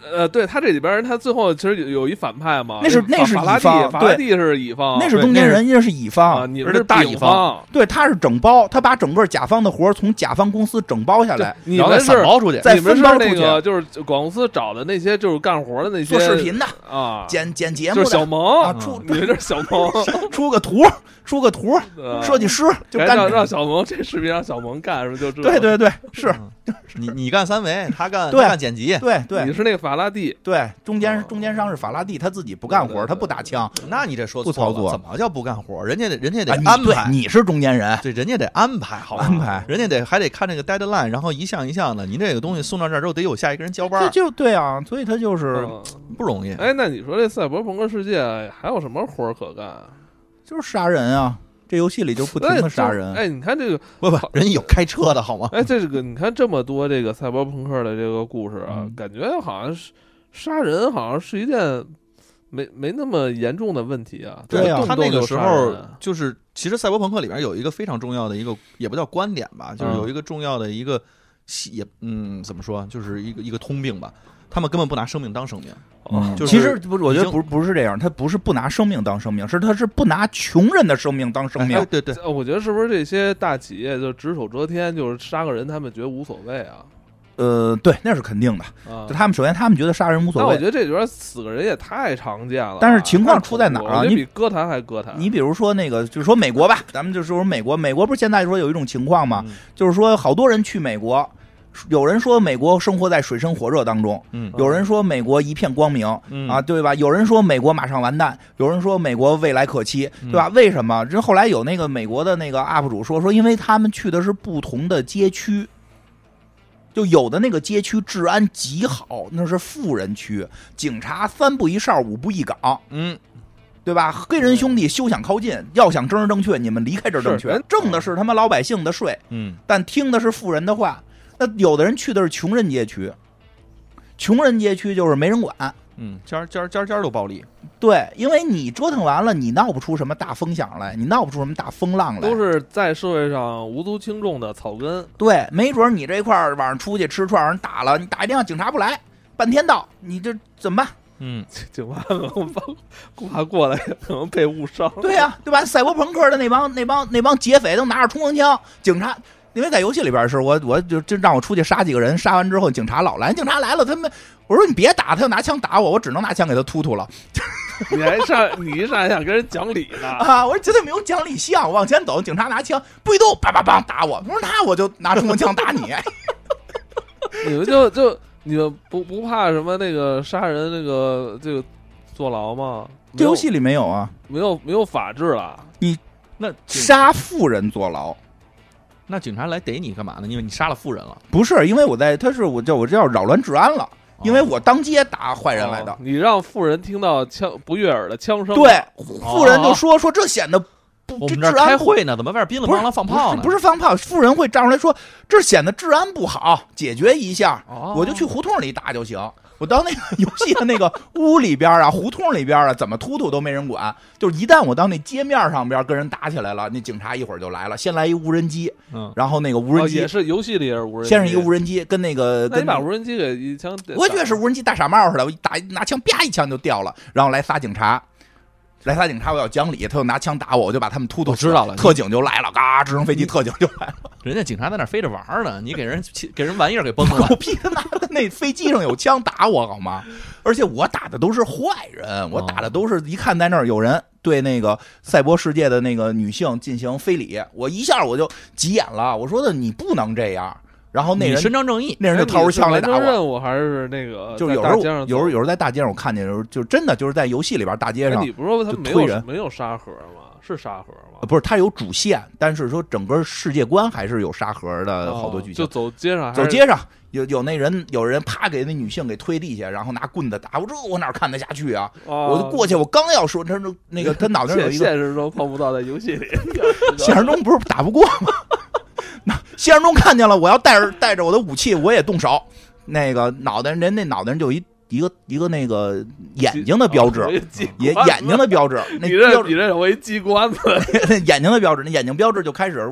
[SPEAKER 1] 呃，对他这里边他最后其实有有一反派嘛，
[SPEAKER 2] 那是那是
[SPEAKER 1] 法拉第，
[SPEAKER 2] 乙方
[SPEAKER 1] 法拉第是乙方，
[SPEAKER 2] 那是中间人，那是乙方，
[SPEAKER 1] 啊、你
[SPEAKER 3] 们
[SPEAKER 1] 是
[SPEAKER 3] 大乙
[SPEAKER 1] 方，
[SPEAKER 2] 对，他是整包，他把整个甲方的活从甲方公司整包下来，
[SPEAKER 1] 你
[SPEAKER 3] 然后再
[SPEAKER 1] 们是
[SPEAKER 3] 散包出去，
[SPEAKER 2] 再
[SPEAKER 1] 你们是
[SPEAKER 2] 分包出去。
[SPEAKER 1] 那个就是广告公司找的那些就是干活的那些
[SPEAKER 2] 做视频的
[SPEAKER 1] 啊，
[SPEAKER 2] 剪剪节目的
[SPEAKER 1] 就是小萌
[SPEAKER 2] 啊，出
[SPEAKER 1] 你们这是小萌，
[SPEAKER 2] 出个图，出个图，
[SPEAKER 1] 呃
[SPEAKER 2] 设计师就干
[SPEAKER 1] 让让小萌这视频让小萌干是不是就知道？
[SPEAKER 2] 对对对，是
[SPEAKER 3] 你你干三维，他干
[SPEAKER 2] 对
[SPEAKER 3] 他干剪辑，
[SPEAKER 2] 对对
[SPEAKER 1] 你是那个法拉第，
[SPEAKER 2] 对，中间中间商是法拉第，他自己不干活，他不打枪，
[SPEAKER 3] 那你这说
[SPEAKER 2] 不操作
[SPEAKER 3] 怎么叫不干活？人家得人家得
[SPEAKER 2] 啊，你
[SPEAKER 3] 安排，
[SPEAKER 2] 对你是中间人，
[SPEAKER 3] 对，人家得安排好
[SPEAKER 2] 安排
[SPEAKER 3] 人家得还得看这个 deadline， 然后一项一项的，你这个东西送到这儿之后得有下一个人交班，
[SPEAKER 2] 这就对啊，所以他就是
[SPEAKER 1] 嗯
[SPEAKER 3] 不容易。
[SPEAKER 1] 哎，那你说这赛博朋克世界还有什么活儿可干？
[SPEAKER 2] 就是杀人啊，这游戏里就不停的杀人。
[SPEAKER 1] 哎，你看这个，
[SPEAKER 3] 不不，人家有开车的好吗？
[SPEAKER 1] 哎，这个你看这么多这个赛博朋克的这个故事啊，
[SPEAKER 2] 嗯
[SPEAKER 1] 感觉好像是杀人好像是一件没没那么严重的问题啊。
[SPEAKER 2] 对啊
[SPEAKER 1] 动不
[SPEAKER 3] 他那个
[SPEAKER 1] 动就杀
[SPEAKER 3] 时候
[SPEAKER 1] 人
[SPEAKER 3] 就是，其实赛博朋克里面有一个非常重要的一个，也不叫观点吧，就是
[SPEAKER 1] 嗯
[SPEAKER 3] 有一个重要的一个，也嗯，怎么说，就是一个一个通病吧。他们根本不拿生命当生命，
[SPEAKER 2] 嗯，
[SPEAKER 3] 就是
[SPEAKER 2] 其实不是，我觉
[SPEAKER 3] 已经
[SPEAKER 2] 得不是不是这样，他不是不拿生命当生命，是他是不拿穷人的生命当生命
[SPEAKER 3] 哎。对对，
[SPEAKER 1] 呃我觉得是不是这些大企业就只手遮天，就是杀个人他们觉得无所谓啊？
[SPEAKER 2] 呃，对，那是肯定的。
[SPEAKER 1] 啊
[SPEAKER 2] 就，他们首先他们觉得杀人无所谓
[SPEAKER 1] 但我觉，得这里边死个人也太常见了。
[SPEAKER 2] 但是情况出在哪儿啊
[SPEAKER 1] 我觉得
[SPEAKER 2] 你
[SPEAKER 1] 比歌坛还歌坛。
[SPEAKER 2] 你比如说那个，就是说美国吧，咱们就说美国，美国不是现在说有一种情况吗？
[SPEAKER 3] 嗯
[SPEAKER 2] 就是说好多人去美国，有人说美国生活在水深火热当中，
[SPEAKER 3] 嗯
[SPEAKER 2] 有人说美国一片光明、
[SPEAKER 3] 嗯
[SPEAKER 2] 啊，对吧？有人说美国马上完蛋，有人说美国未来可期，
[SPEAKER 3] 嗯
[SPEAKER 2] 对吧？为什么？这后来有那个美国的那个 U P 主说说，因为他们去的是不同的街区。就有的那个街区治安极好，那是富人区，警察三步一哨，五步一岗，
[SPEAKER 3] 嗯，
[SPEAKER 2] 对吧？黑人兄弟休想靠近，要想政治正确，你们离开这儿正确
[SPEAKER 1] 是。
[SPEAKER 2] 挣的是他妈老百姓的税，
[SPEAKER 3] 嗯，
[SPEAKER 2] 但听的是富人的话。那有的人去的是穷人街区，穷人街区就是没人管。
[SPEAKER 3] 嗯，家家家家都暴力，
[SPEAKER 2] 对，因为你折腾完了，你闹不出什么大风响来，你闹不出什么大风浪来。
[SPEAKER 1] 都是在社会上无足轻重的草根。
[SPEAKER 2] 对，没准你这块儿晚上出去吃串，人打了，你打一电话，警察不来，半天到，你这怎么办？
[SPEAKER 3] 嗯，
[SPEAKER 1] 警察可能挂过来，可能被误伤。
[SPEAKER 2] 对呀、对吧？赛博朋克的那帮那帮那帮劫匪都拿着冲锋枪，警察。因为在游戏里边是我我就就让我出去杀几个人，杀完之后警察老来，警察来了，他们我说你别打，他要拿枪打我，我只能拿枪给他突突了
[SPEAKER 1] 你还上你一上来想跟人讲理呢？
[SPEAKER 2] 啊！我说绝对没有奖励项，往前走，警察拿枪不一动，叭叭叭打我，我说那我就拿冲锋枪打你。
[SPEAKER 1] 你们就就你们不不怕什么那个杀人那个这个坐牢吗？
[SPEAKER 2] 这游戏里没有啊，
[SPEAKER 1] 没有没有法治了。
[SPEAKER 3] 那
[SPEAKER 2] 杀富人坐牢。
[SPEAKER 3] 那警察来逮你干嘛呢？因为你杀了富人了，
[SPEAKER 2] 不是，因为我在，他是我叫我这叫扰乱治安了，因为我当街打坏人来的。
[SPEAKER 1] 哦你让富人听到枪不悦耳的枪声，
[SPEAKER 2] 对，富人就说说这显得不
[SPEAKER 3] 我们这儿
[SPEAKER 2] 这治安不
[SPEAKER 3] 开会呢，怎么外边叮了
[SPEAKER 2] 不是
[SPEAKER 3] 咣啷放炮呢？
[SPEAKER 2] 不是不是放炮，富人会站出来说这显得治安不好，解决一下，
[SPEAKER 3] 哦
[SPEAKER 2] 我就去胡同里打就行。我到那个游戏的那个屋里边啊，胡同里边啊，怎么突突都没人管。就是一旦我到那街面上边跟人打起来了，那警察一会儿就来了，先来一无人机，
[SPEAKER 3] 嗯，
[SPEAKER 2] 然后那个无人
[SPEAKER 1] 哦，
[SPEAKER 2] 机、
[SPEAKER 1] 也是游戏里也是无人机，
[SPEAKER 2] 先是一个无人机，跟那个跟
[SPEAKER 1] 那你把无人机给一枪，
[SPEAKER 2] 我也觉得是无人机大傻帽似的，我一打拿枪啪一枪就掉了，然后来仨警察。来仨警察，我要讲理，他就拿枪打我，我就把他们突突死。
[SPEAKER 3] 我知道了
[SPEAKER 2] 特警就来了，嘎，直升飞机特警就来了。
[SPEAKER 3] 人家警察在那儿飞着玩儿呢，你给人给人玩意儿给崩了
[SPEAKER 2] 狗，屁，他拿的那飞机上有枪打我好吗？而且我打的都是坏人，我打的都是一看在那儿有人对那个赛博世界的那个女性进行非礼，我一下我就急眼了，我说的你不能这样。然后那
[SPEAKER 3] 你
[SPEAKER 2] 人
[SPEAKER 3] 伸张正义，
[SPEAKER 2] 那人就掏出枪来打
[SPEAKER 1] 完成
[SPEAKER 2] 我。
[SPEAKER 1] 任务还是那个，
[SPEAKER 2] 就是有时候
[SPEAKER 1] 在大街上走
[SPEAKER 2] 有时候有时候在大街上我看见，就是就真的就是在游戏里边大街上
[SPEAKER 1] 哎你，不是说他没有
[SPEAKER 2] 就推人
[SPEAKER 1] 没有沙盒吗？是沙盒吗？
[SPEAKER 2] 呃不是它有主线，但是说整个世界观还是有沙盒的好多剧情。
[SPEAKER 1] 哦就走街上还是，
[SPEAKER 2] 走街上有有那人有人啪给那女性给推地下，然后拿棍子打我，这我哪看得下去啊？
[SPEAKER 1] 哦
[SPEAKER 2] 我就过去，我刚要说，他说那个他脑袋上有一个
[SPEAKER 1] 现实中碰不到，在游戏里，
[SPEAKER 2] 现实中不是打不过吗？那现实中看见了，我要带着带着我的武器，我也动手。那个脑袋人那脑袋上就有一一个一个那个眼睛的标志，
[SPEAKER 1] 哦机
[SPEAKER 2] 眼
[SPEAKER 1] 关子
[SPEAKER 2] 眼睛的标志，那
[SPEAKER 1] 你这
[SPEAKER 2] 标
[SPEAKER 1] 你这有一机关子，
[SPEAKER 2] 那眼睛的标志，那眼睛标志就开始呜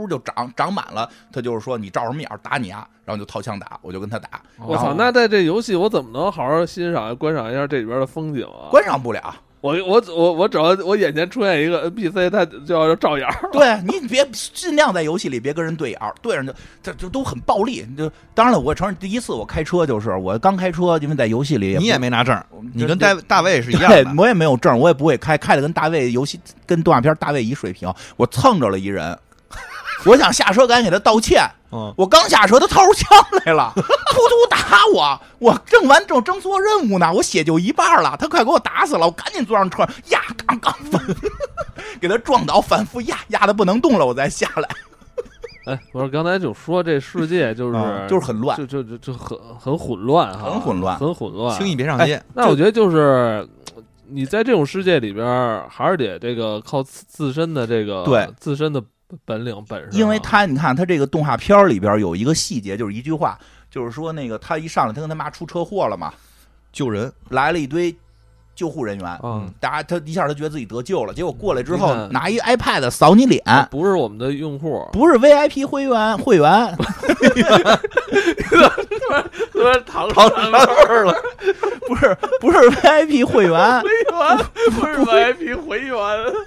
[SPEAKER 2] 就长长满了，他就是说你照什么眼打你啊，然后就掏枪打，我就跟他打。
[SPEAKER 1] 我操，那在这游戏我怎么能好好欣赏观赏一下这里边的风景啊？
[SPEAKER 2] 观赏不了。
[SPEAKER 1] 我我我我只要我眼前出现一个 N P C， 他就要照眼儿。
[SPEAKER 2] 对你别尽量在游戏里别跟人对眼儿，对上就这就都很暴力。就当然了，我承认第一次我开车就是我刚开车，因为在游戏里
[SPEAKER 3] 你也没拿证，你跟大大卫是一样的。
[SPEAKER 2] 我也没有证，我也不会开，开的跟大卫游戏跟动画片大卫一水平。我蹭着了一人，我想下车赶紧给他道歉。
[SPEAKER 3] 嗯，
[SPEAKER 2] 我刚下车，他掏出枪来了，突突打我，我正完正正做任务呢，我血就一半了，他快给我打死了，我赶紧坐上车，压刚刚翻，给他撞倒，反复压，压的不能动了，我再下来。
[SPEAKER 1] 哎，我说刚才就说这世界就是、
[SPEAKER 2] 嗯、就是很乱，
[SPEAKER 1] 就就就就很很混乱哈，
[SPEAKER 2] 很混乱，
[SPEAKER 1] 很混乱，
[SPEAKER 3] 轻易别上街。
[SPEAKER 1] 哎、那我觉得就是你在这种世界里边，还是得这个靠自身的这个
[SPEAKER 2] 对
[SPEAKER 1] 自身的。本领本事，
[SPEAKER 2] 因为他你看他这个动画片里边有一个细节，就是一句话，就是说那个他一上来他跟他妈出车祸了嘛，
[SPEAKER 3] 救人
[SPEAKER 2] 来了一堆救护人员，
[SPEAKER 1] 嗯，
[SPEAKER 2] 大家他一下他觉得自己得救了，结果过来之后拿一 iPad 扫你脸，
[SPEAKER 1] 不是我们的用户，
[SPEAKER 2] 不是 V I P 会员会员，
[SPEAKER 1] 突然糖糖糖味儿了，
[SPEAKER 2] 不是不是 V I P 会员，
[SPEAKER 1] 会员不是 V I P 会员。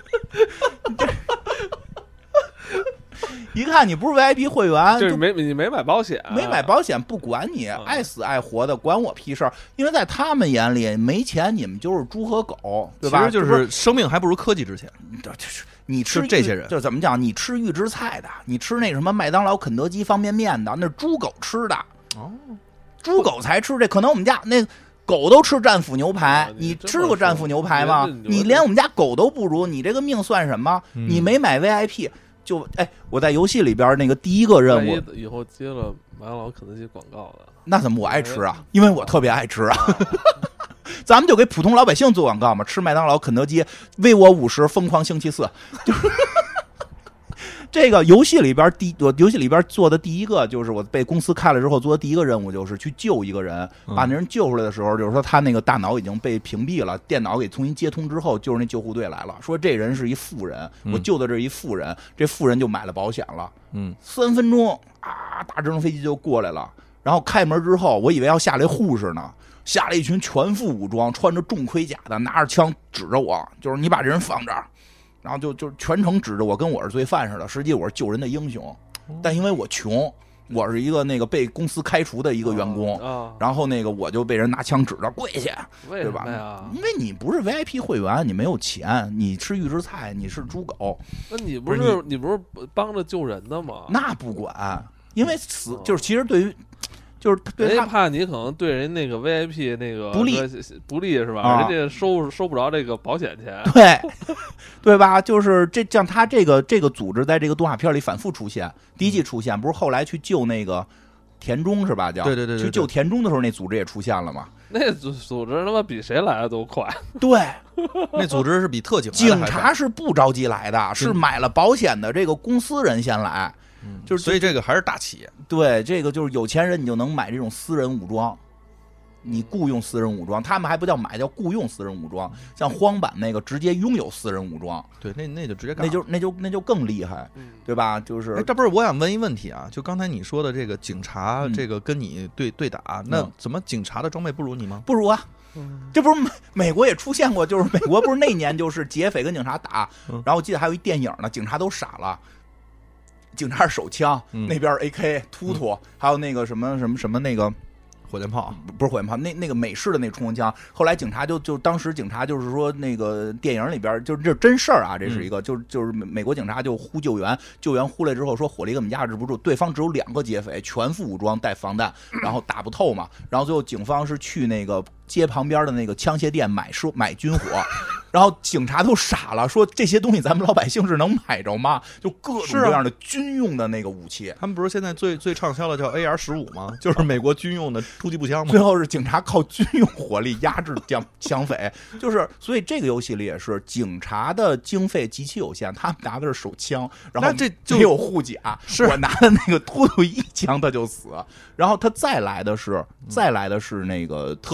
[SPEAKER 2] 一看你不是 V I P 会员，
[SPEAKER 1] 就是没你没买保险，
[SPEAKER 2] 没买保险不管你，
[SPEAKER 1] 嗯、
[SPEAKER 2] 爱死爱活的，管我屁事儿。因为在他们眼里，没钱你们就是猪和狗，对吧？
[SPEAKER 3] 其实就是生命还不如科技值钱。
[SPEAKER 2] 就是你吃
[SPEAKER 3] 这些人，
[SPEAKER 2] 就怎么讲？你吃预制菜的，你吃那什么麦当劳、肯德基方便面的，那是猪狗吃的。
[SPEAKER 3] 哦，
[SPEAKER 2] 猪狗才吃这。可能我们家那狗都吃战斧牛排，
[SPEAKER 1] 啊、你,
[SPEAKER 2] 你吃过战斧牛排吗？
[SPEAKER 1] 你,
[SPEAKER 2] 你连我们家狗都不如，你这个命算什么？
[SPEAKER 3] 嗯、
[SPEAKER 2] 你没买 V I P。就哎，我在游戏里边那个第一个任务，
[SPEAKER 1] 以后接了麦当劳、肯德基广告的，
[SPEAKER 2] 那怎么我爱吃啊？因为我特别爱吃啊。咱们就给普通老百姓做广告嘛，吃麦当劳、肯德基，为我五十，疯狂星期四。就是这个游戏里边第我游戏里边做的第一个就是我被公司开了之后做的第一个任务就是去救一个人，把那人救出来的时候，就是说他那个大脑已经被屏蔽了，电脑给重新接通之后，就是那救护队来了，说这人是一富人，我救的这是一富人，这富人就买了保险了，
[SPEAKER 3] 嗯，
[SPEAKER 2] 三分钟啊，大直升飞机就过来了，然后开门之后，我以为要下来护士呢。下来一群全副武装、穿着重盔甲的，拿着枪指着我，就是你把这人放这儿，然后就就全程指着我，跟我是罪犯似的。实际我是救人的英雄，但因为我穷，我是一个那个被公司开除的一个员工，
[SPEAKER 1] 啊啊、
[SPEAKER 2] 然后那个我就被人拿枪指着跪下，对吧？因为你不是 V I P 会员，你没有钱，你吃预制菜，你是猪狗。
[SPEAKER 1] 那你不是 你, 你不是帮着救人的吗？
[SPEAKER 2] 那不管，因为死就是其实对于。就是
[SPEAKER 1] 人家怕你可能对人那个 V I P 那个
[SPEAKER 2] 不利
[SPEAKER 1] 不利是吧？
[SPEAKER 2] 啊、
[SPEAKER 1] 人家收收不着这个保险钱，
[SPEAKER 2] 对对吧？就是这像他这个这个组织在这个动画片里反复出现，第一季出现，不是后来去救那个田中是吧？叫
[SPEAKER 3] 对对 对, 对, 对，
[SPEAKER 2] 去救田中的时候，那组织也出现了嘛？
[SPEAKER 1] 那组组织他妈比谁来的都快，
[SPEAKER 2] 对，
[SPEAKER 3] 那组织是比特警
[SPEAKER 2] 警察是不着急来的，是买了保险的这个公司人先来。
[SPEAKER 3] 嗯，
[SPEAKER 2] 就是
[SPEAKER 3] 所以这个还是大企业。
[SPEAKER 2] 对，这个就是有钱人你就能买这种私人武装，你雇佣私人武装，他们还不叫买，叫雇佣私人武装。像荒坂那个直接拥有私人武装，
[SPEAKER 3] 对，那那就直接干，
[SPEAKER 2] 那就那就那就更厉害，对吧？就是，
[SPEAKER 3] 哎，这不是我想问一问题啊，就刚才你说的这个警察，
[SPEAKER 2] 嗯、
[SPEAKER 3] 这个跟你对对打，那怎么警察的装备不如你吗？
[SPEAKER 2] 不如啊。这不是美美国也出现过，就是美国不是那年就是劫匪跟警察打，
[SPEAKER 3] 嗯、
[SPEAKER 2] 然后我记得还有一电影呢，警察都傻了。警察是手枪，
[SPEAKER 3] 嗯、
[SPEAKER 2] 那边 A K 突突，嗯、还有那个什么什么什么那个
[SPEAKER 3] 火箭炮，
[SPEAKER 2] 不是火箭炮，那那个美式的那冲锋枪。后来警察就就当时警察就是说那个电影里边就是这真事儿啊，这是一个、嗯、就是就是美国警察就呼救援，救援呼来之后说火力根本压制不住，对方只有两个劫匪，全副武装带防弹，然后打不透嘛，然后最后警方是去那个街旁边的那个枪械店买说买军火。然后警察都傻了，说这些东西咱们老百姓是能买着吗？就各种各样的军用的那个武器，
[SPEAKER 3] 啊、他们不是现在最最畅销的叫 A R 十五吗？就是美国军用的突击步枪吗？
[SPEAKER 2] 最后是警察靠军用火力压制枪枪匪，就是所以这个游戏里也是警察的经费极其有限，他们拿的是手枪，然后
[SPEAKER 3] 这就
[SPEAKER 2] 没有护甲，
[SPEAKER 3] 是
[SPEAKER 2] 我拿的那个突突一枪他就死，然后他再来的是再来的是那个特警。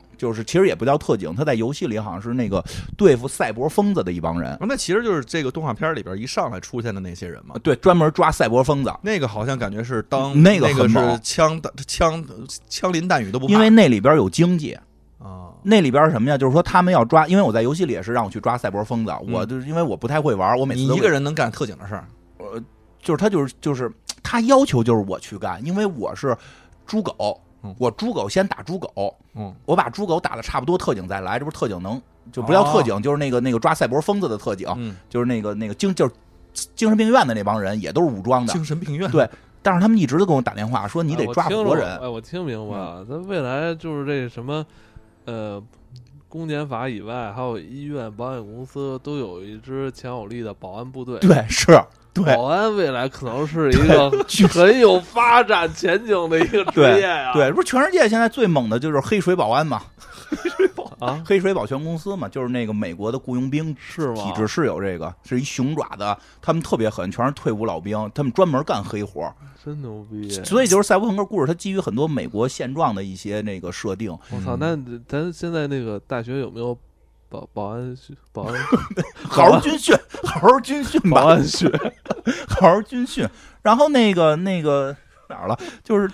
[SPEAKER 2] 就是其实也不叫特警，他在游戏里好像是那个对付赛博疯子的一帮人。
[SPEAKER 3] 那其实就是这个动画片里边一上来出现的那些人嘛。
[SPEAKER 2] 对，专门抓赛博疯子。
[SPEAKER 3] 那个好像感觉是当
[SPEAKER 2] 那个
[SPEAKER 3] 那个
[SPEAKER 2] 是
[SPEAKER 3] 枪枪枪林弹雨都不怕，
[SPEAKER 2] 因为那里边有经济。
[SPEAKER 3] 啊，
[SPEAKER 2] 那里边什么呀？就是说他们要抓，因为我在游戏里也是让我去抓赛博疯子，嗯、我就是因为我不太会玩，我每次
[SPEAKER 3] 你一个人能干特警的事儿，
[SPEAKER 2] 呃，就是他就是就是他要求就是我去干，因为我是猪狗，
[SPEAKER 3] 嗯、
[SPEAKER 2] 我猪狗先打猪狗，
[SPEAKER 3] 嗯，
[SPEAKER 2] 我把猪狗打的差不多，特警再来，这不是特警能就不叫特警，哦、就是那个那个抓赛博疯子的特警，
[SPEAKER 3] 嗯、
[SPEAKER 2] 就是那个那个精就是精神病院的那帮人也都是武装的，
[SPEAKER 3] 精神病院
[SPEAKER 2] 对。但是他们一直都跟我打电话说你得抓活人。
[SPEAKER 1] 哎，我听明白了，他未来就是这什么，呃，公检法以外，还有医院、保险公司都有一支强有力的保安部队。
[SPEAKER 2] 对，是，对，
[SPEAKER 1] 保安未来可能是一个很有发展前景的一个职业呀、啊。
[SPEAKER 2] 对，不是全世界现在最猛的就是黑水保安嘛？
[SPEAKER 1] 黑水保啊，
[SPEAKER 2] 黑水保全公司嘛，就是那个美国的雇佣兵
[SPEAKER 1] 是吗？
[SPEAKER 2] 体制是有这个，是一熊爪的，他们特别狠，全是退伍老兵，他们专门干黑活。
[SPEAKER 1] 真牛逼！
[SPEAKER 2] 所以就是赛博朋克故事，它基于很多美国现状的一些那个设定。
[SPEAKER 1] 我操，那咱现在那个大学有没有保保安保安
[SPEAKER 2] 好好军训，好好军训吧，
[SPEAKER 1] 保安学，
[SPEAKER 2] 好好军训。然后那个那个哪儿了？就是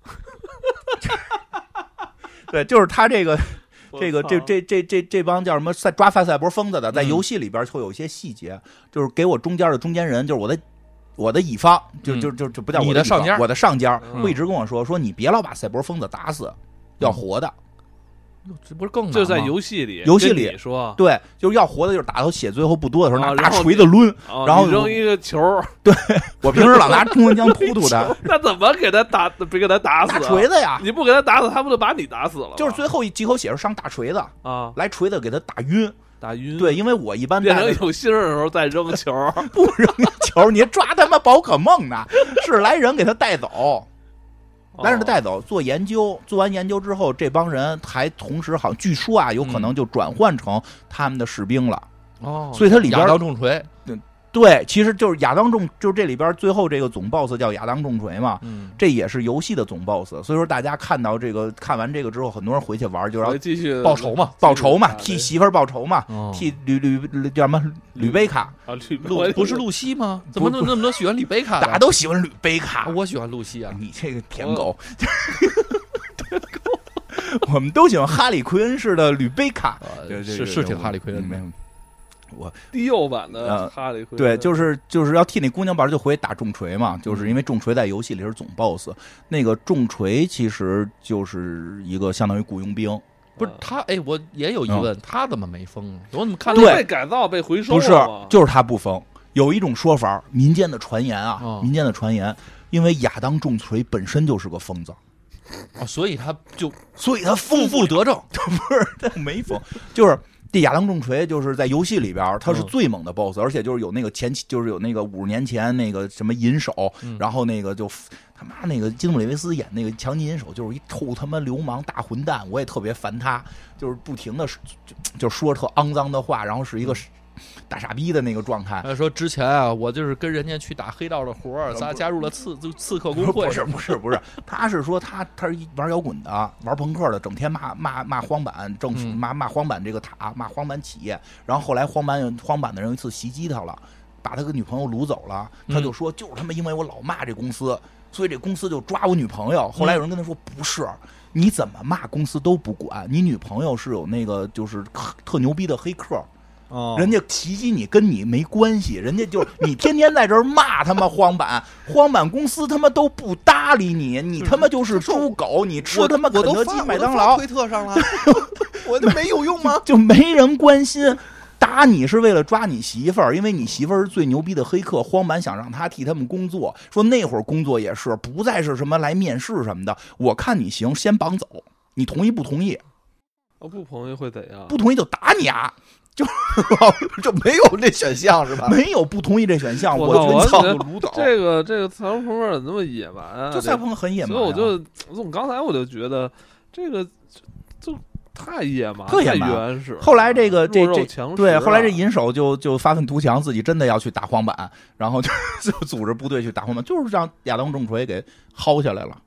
[SPEAKER 2] 对，就是他这个这个这这这这这帮叫什么赛抓赛赛博疯子的，在游戏里边会有一些细节，就是给我中间的中间人，就是我的。我的乙方就就就就不叫我
[SPEAKER 3] 的上家，
[SPEAKER 2] 我的上家
[SPEAKER 1] 嗯、
[SPEAKER 2] 会一直跟我说说你别老把赛博疯子打死，要活的。
[SPEAKER 3] 这不是更难吗？
[SPEAKER 1] 就在游戏里，
[SPEAKER 2] 游戏里
[SPEAKER 1] 说
[SPEAKER 2] 对，就是要活的，就是打到血最后不多的时候，
[SPEAKER 1] 啊、
[SPEAKER 2] 拿大锤子抡，
[SPEAKER 1] 啊、
[SPEAKER 2] 然后
[SPEAKER 1] 扔一个球。
[SPEAKER 2] 对，我平时老拿冲锋枪突突他，
[SPEAKER 1] 那怎么给他打？别给他打死、啊？
[SPEAKER 2] 大锤子呀！
[SPEAKER 1] 你不给他打死，他不就把你打死了？
[SPEAKER 2] 就是最后几口血是上大锤子
[SPEAKER 1] 啊，
[SPEAKER 2] 来锤子给他打晕。
[SPEAKER 1] 打晕
[SPEAKER 2] 对，因为我一般
[SPEAKER 1] 变成有心儿的时候再扔球，
[SPEAKER 2] 不扔球，你抓他妈宝可梦呢？是来人给他带走，来人他带走做研究，做完研究之后，这帮人还同时好像据说啊，有可能就转换成他们的士兵了。
[SPEAKER 3] 哦，
[SPEAKER 2] 所以它里边
[SPEAKER 3] 亚当重锤，
[SPEAKER 2] 对，其实就是亚当重，就是这里边最后这个总 boss 叫亚当重锤嘛，
[SPEAKER 3] 嗯，
[SPEAKER 2] 这也是游戏的总 boss。所以说大家看到这个，看完这个之后，很多人回去玩就要
[SPEAKER 1] 继续
[SPEAKER 3] 报仇嘛，
[SPEAKER 2] 报仇嘛，替媳妇儿报仇嘛，
[SPEAKER 3] 哦、
[SPEAKER 2] 替吕吕叫什么吕贝卡
[SPEAKER 1] 啊，
[SPEAKER 3] 露不是露西吗？怎么那么多喜欢吕贝卡？
[SPEAKER 2] 大家都喜欢吕贝卡，
[SPEAKER 3] 我喜欢露西啊，
[SPEAKER 2] 你这个舔狗，舔狗，我们都喜欢哈里奎恩式的吕贝卡，
[SPEAKER 3] 呃、是是挺哈里奎恩的。
[SPEAKER 2] 我
[SPEAKER 1] 低幼版的哈利奎恩、
[SPEAKER 2] 呃、对，就是就是要替那姑娘把就回去打重锤嘛，就是因为重锤在游戏里是总 boss， 那个重锤其实就是一个相当于雇佣兵。
[SPEAKER 3] 不是他，哎，我也有疑问，嗯、他怎么没封啊？我怎么看
[SPEAKER 1] 他被改造被回收了？
[SPEAKER 2] 不是，就是他不封。有一种说法，民间的传言啊，
[SPEAKER 3] 哦、
[SPEAKER 2] 民间的传言，因为亚当重锤本身就是个疯子。
[SPEAKER 3] 哦，所以他就，
[SPEAKER 2] 所以他负负得正，不是他没疯，就是这亚当重锤就是在游戏里边他是最猛的 boss，、嗯、而且就是有那个前期就是有那个五十年前那个什么银手，
[SPEAKER 3] 嗯、
[SPEAKER 2] 然后那个就他妈那个基努里维斯演那个强尼银手就是一臭他妈流氓大混蛋，我也特别烦他，就是不停的就就说特肮脏的话，然后是一个。大傻逼的那个状态。
[SPEAKER 3] 他说之前啊，我就是跟人家去打黑道的活儿，咱加入了刺就刺客工会。
[SPEAKER 2] 不是不是不是，他是说他他是玩摇滚的，玩朋克的，整天骂骂骂荒坂政府，骂骂荒坂这个塔，骂荒坂企业。然后后来荒坂荒坂的人有一次袭击他了，把他个女朋友掳走了，他就说就是他妈因为我老骂这公司，所以这公司就抓我女朋友。后来有人跟他说不是。你怎么骂公司都不管，你女朋友是有那个就是特牛逼的黑客。
[SPEAKER 3] 哦，
[SPEAKER 2] 人家袭击你跟你没关系，人家就你天天在这儿骂他妈荒坂，荒坂公司他妈都不搭理你，你他妈就是猪狗，你吃他妈肯德基、麦当劳，
[SPEAKER 3] 推特上了，我就没有用吗？
[SPEAKER 2] 就没人关心。打你是为了抓你媳妇儿，因为你媳妇儿是最牛逼的黑客，荒坂想让他替他们工作，说那会儿工作也是不再是什么来面试什么的，我看你行，先绑走，你同意不同意？
[SPEAKER 1] 我不同意会怎样？
[SPEAKER 2] 不同意就打你啊！就
[SPEAKER 3] 就没有这选项是吧？
[SPEAKER 2] 没有不同意这选项，
[SPEAKER 1] 我
[SPEAKER 2] 觉
[SPEAKER 1] 操
[SPEAKER 2] 得卢导
[SPEAKER 1] 这个这个赛博朋克怎么那么野蛮啊？
[SPEAKER 2] 就赛博朋克很野蛮、啊，
[SPEAKER 1] 所以我就从刚才我就觉得这个就太野蛮，
[SPEAKER 2] 特野蛮，
[SPEAKER 1] 太原始。
[SPEAKER 2] 后来这个这这对，
[SPEAKER 1] 啊、
[SPEAKER 2] 后来这银手就就发愤图强，自己真的要去打荒坂，然后就就组织部队去打荒坂，就是让亚当重锤给薅下来了。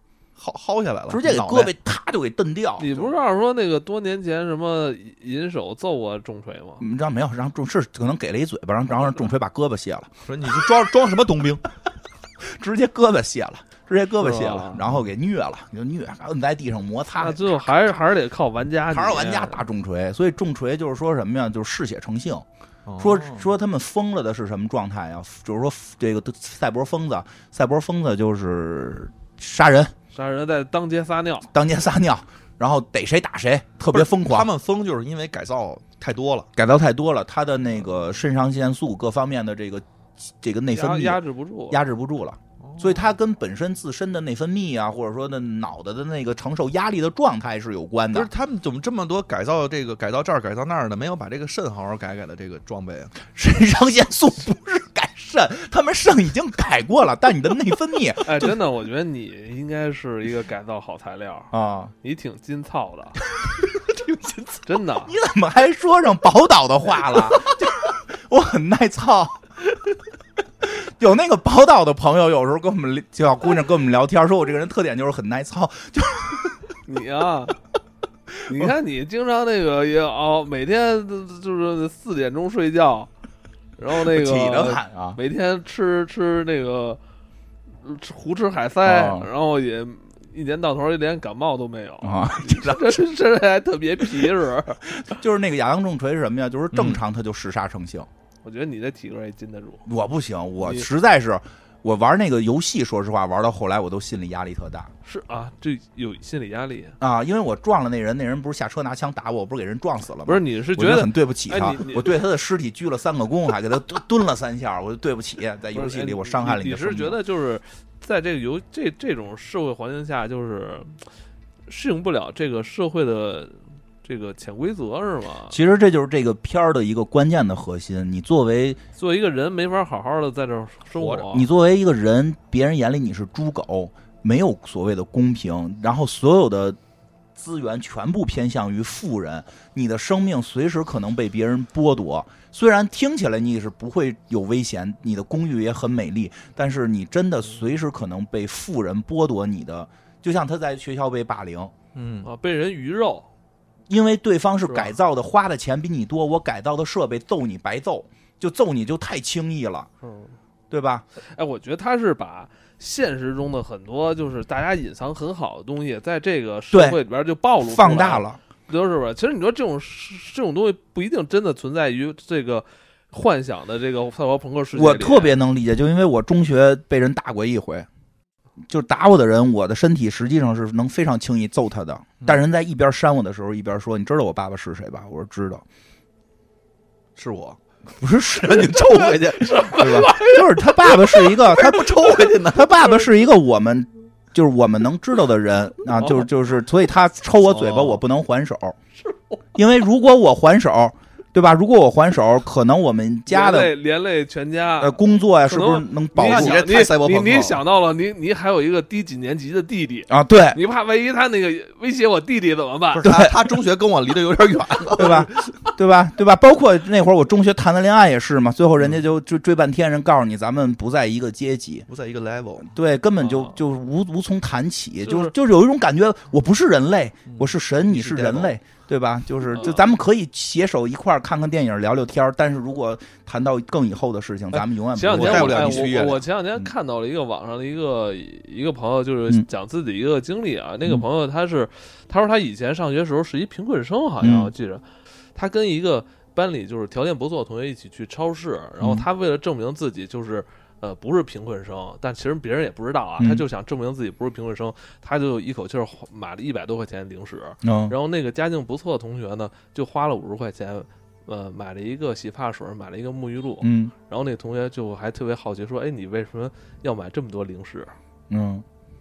[SPEAKER 3] 薅薅下来了，
[SPEAKER 2] 直接给胳膊啪就给蹬掉。
[SPEAKER 1] 你不是要说那个多年前什么银手揍过重锤吗？
[SPEAKER 2] 你知道没有？让重是可能给了一嘴巴，然后然后让重锤把胳膊卸了，
[SPEAKER 3] 说你就装装什么冬兵，
[SPEAKER 2] 直接胳膊卸了。直接胳膊卸了，然后给虐了，你就虐，摁在地上摩擦。
[SPEAKER 1] 那最后还是还是得靠玩家，
[SPEAKER 2] 还是玩家打重锤。所以重锤就是说什么呀？就是嗜血成性。
[SPEAKER 3] 哦、
[SPEAKER 2] 说说他们疯了的是什么状态呀？就是说这个赛博疯子，赛博疯子就是杀人，
[SPEAKER 1] 杀人在当街撒尿，
[SPEAKER 2] 当街撒尿，然后逮谁打谁，特别疯狂。
[SPEAKER 3] 他们疯就是因为改造太多了，
[SPEAKER 2] 改造太多了，他的那个肾上腺素各方面的这个这个内分泌
[SPEAKER 1] 压制不住，
[SPEAKER 2] 压制不住了。所以它跟本身自身的内分泌啊，或者说的脑袋的那个承受压力的状态是有关的。
[SPEAKER 3] 不是他们怎么这么多改造这个改造这儿改造那儿的，没有把这个肾好好改改的这个装备啊？
[SPEAKER 2] 肾上腺素不是改肾，他们肾已经改过了，但你的内分泌，
[SPEAKER 1] 哎，真的，我觉得你应该是一个改造好材料
[SPEAKER 2] 啊，
[SPEAKER 1] 你挺筋操的，
[SPEAKER 2] 挺筋操，
[SPEAKER 1] 真的。
[SPEAKER 2] 你怎么还说上宝岛的话了？就是我很耐操。有那个宝岛的朋友，有时候跟我们小姑娘跟我们聊天，说我这个人特点就是很耐操。就
[SPEAKER 1] 你啊，你看你经常那个也熬，每天就是四点钟睡觉，然后那个
[SPEAKER 2] 起得晚啊，
[SPEAKER 1] 每天吃吃那个吃胡吃海塞，
[SPEAKER 2] 啊、
[SPEAKER 1] 然后也一年到头连感冒都没有
[SPEAKER 2] 啊，
[SPEAKER 1] 这身身还特别皮实。
[SPEAKER 2] 就是那个亚当重锤是什么呀？就是正常他就嗜杀成性。嗯，
[SPEAKER 1] 我觉得你的体格也禁得住，
[SPEAKER 2] 我不行，我实在是，我玩那个游戏，说实话，玩到后来我都心理压力特大。
[SPEAKER 1] 是啊，这有心理压力
[SPEAKER 2] 啊，因为我撞了那人，那人不是下车拿枪打我，我不是给人撞死了吗？
[SPEAKER 1] 不是，你是觉得
[SPEAKER 2] 很对不起他，
[SPEAKER 1] 哎、
[SPEAKER 2] 我对他的尸体鞠了三个躬，还给他蹲蹲了三下，我就对不起，在游戏里我伤害了
[SPEAKER 1] 你
[SPEAKER 2] 的生命。
[SPEAKER 1] 你是觉得就是在这个游这这种社会环境下，就是适应不了这个社会的这个潜规则是吗？
[SPEAKER 2] 其实这就是这个片儿的一个关键的核心。你作为
[SPEAKER 1] 作为一个人，没法好好的在这儿生活。
[SPEAKER 2] 你作为一个人，别人眼里你是猪狗，没有所谓的公平，然后所有的资源全部偏向于富人，你的生命随时可能被别人剥夺。虽然听起来你是不会有危险，你的公寓也很美丽，但是你真的随时可能被富人剥夺你的。就像他在学校被霸凌，
[SPEAKER 1] 嗯啊，被人鱼肉。
[SPEAKER 2] 因为对方是改造的，花的钱比你多，我改造的设备揍你白揍，就揍你就太轻易了，
[SPEAKER 1] 嗯，
[SPEAKER 2] 对吧？
[SPEAKER 1] 哎，我觉得他是把现实中的很多就是大家隐藏很好的东西，在这个社会里边就暴露出来
[SPEAKER 2] 放大了，
[SPEAKER 1] 就是吧？其实你说这种这种东西不一定真的存在于这个幻想的这个赛博朋克世界里。
[SPEAKER 2] 我特别能理解，就因为我中学被人打过一回。就打我的人，我的身体实际上是能非常轻易揍他的，但人在一边扇我的时候，一边说：“你知道我爸爸是谁吧？”我说：“知道，
[SPEAKER 3] 是我。”
[SPEAKER 2] 不是是你抽回去，对吧？就是他爸爸是一个，他不抽回去呢。他爸爸是一个我们，就是我们能知道的人啊，就是就是，所以他抽我嘴巴，我不能还手，因为如果我还手。对吧？如果我还手，可能我们家的
[SPEAKER 1] 连累连累全家，
[SPEAKER 2] 呃，工作呀，是不是能保住？
[SPEAKER 1] 你
[SPEAKER 3] 太赛博朋克了。
[SPEAKER 1] 你你想到了，你你还有一个低几年级的弟弟
[SPEAKER 2] 啊？对，
[SPEAKER 1] 你怕万一他那个威胁我弟弟怎么办？
[SPEAKER 2] 对，
[SPEAKER 3] 他中学跟我离得有点远，
[SPEAKER 2] 对吧？对吧？对吧？包括那会儿我中学谈的恋爱也是嘛，最后人家就就追半天，人告诉你咱们不在一个阶级，
[SPEAKER 3] 不在一个 level，
[SPEAKER 2] 对，根本就就无无从谈起，就是就是有一种感觉，我不是人类，我是神，你是人类。对吧？就是就咱们可以携手一块儿看看电影、聊聊天儿，但是如果谈到更以后的事情，咱们永远不会
[SPEAKER 1] 带
[SPEAKER 3] 不了你去月亮。
[SPEAKER 1] 我前两天看到了一个网上的一个一个朋友，就是讲自己一个经历啊。那个朋友他是他说他以前上学时候是一贫困生，好像我记着，他跟一个班里就是条件不错的同学一起去超市，然后他为了证明自己就是呃不是贫困生，但其实别人也不知道啊，他就想证明自己不是贫困生，他就一口气儿买了一百多块钱零食，然后那个家境不错的同学呢，就花了五十块钱。呃，买了一个洗发水，买了一个沐浴露，
[SPEAKER 2] 嗯，
[SPEAKER 1] 然后那个同学就还特别好奇说：“哎，你为什么要买这么多零食？”
[SPEAKER 2] 嗯，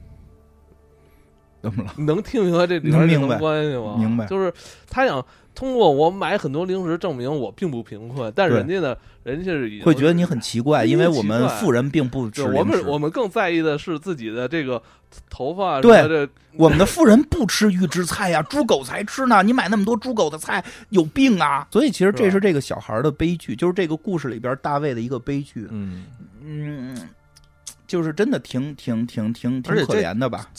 [SPEAKER 2] 怎么了？
[SPEAKER 1] 你能听明白这里边什么关系吗？
[SPEAKER 2] 明白，
[SPEAKER 1] 就是他想通过我买很多零食证明我并不贫困，但人家呢，人家是
[SPEAKER 2] 会觉得你很奇怪，因为我们富人并不吃零食，
[SPEAKER 1] 我们我们更在意的是自己的这个头发，
[SPEAKER 2] 对，
[SPEAKER 1] 这
[SPEAKER 2] 我们的富人不吃预制菜呀，猪狗才吃呢。你买那么多猪狗的菜，有病啊！所以其实这是这个小孩的悲剧，就是这个故事里边大卫的一个悲剧。
[SPEAKER 3] 嗯
[SPEAKER 2] 嗯，就是真的挺挺挺挺挺可怜的吧？
[SPEAKER 3] 在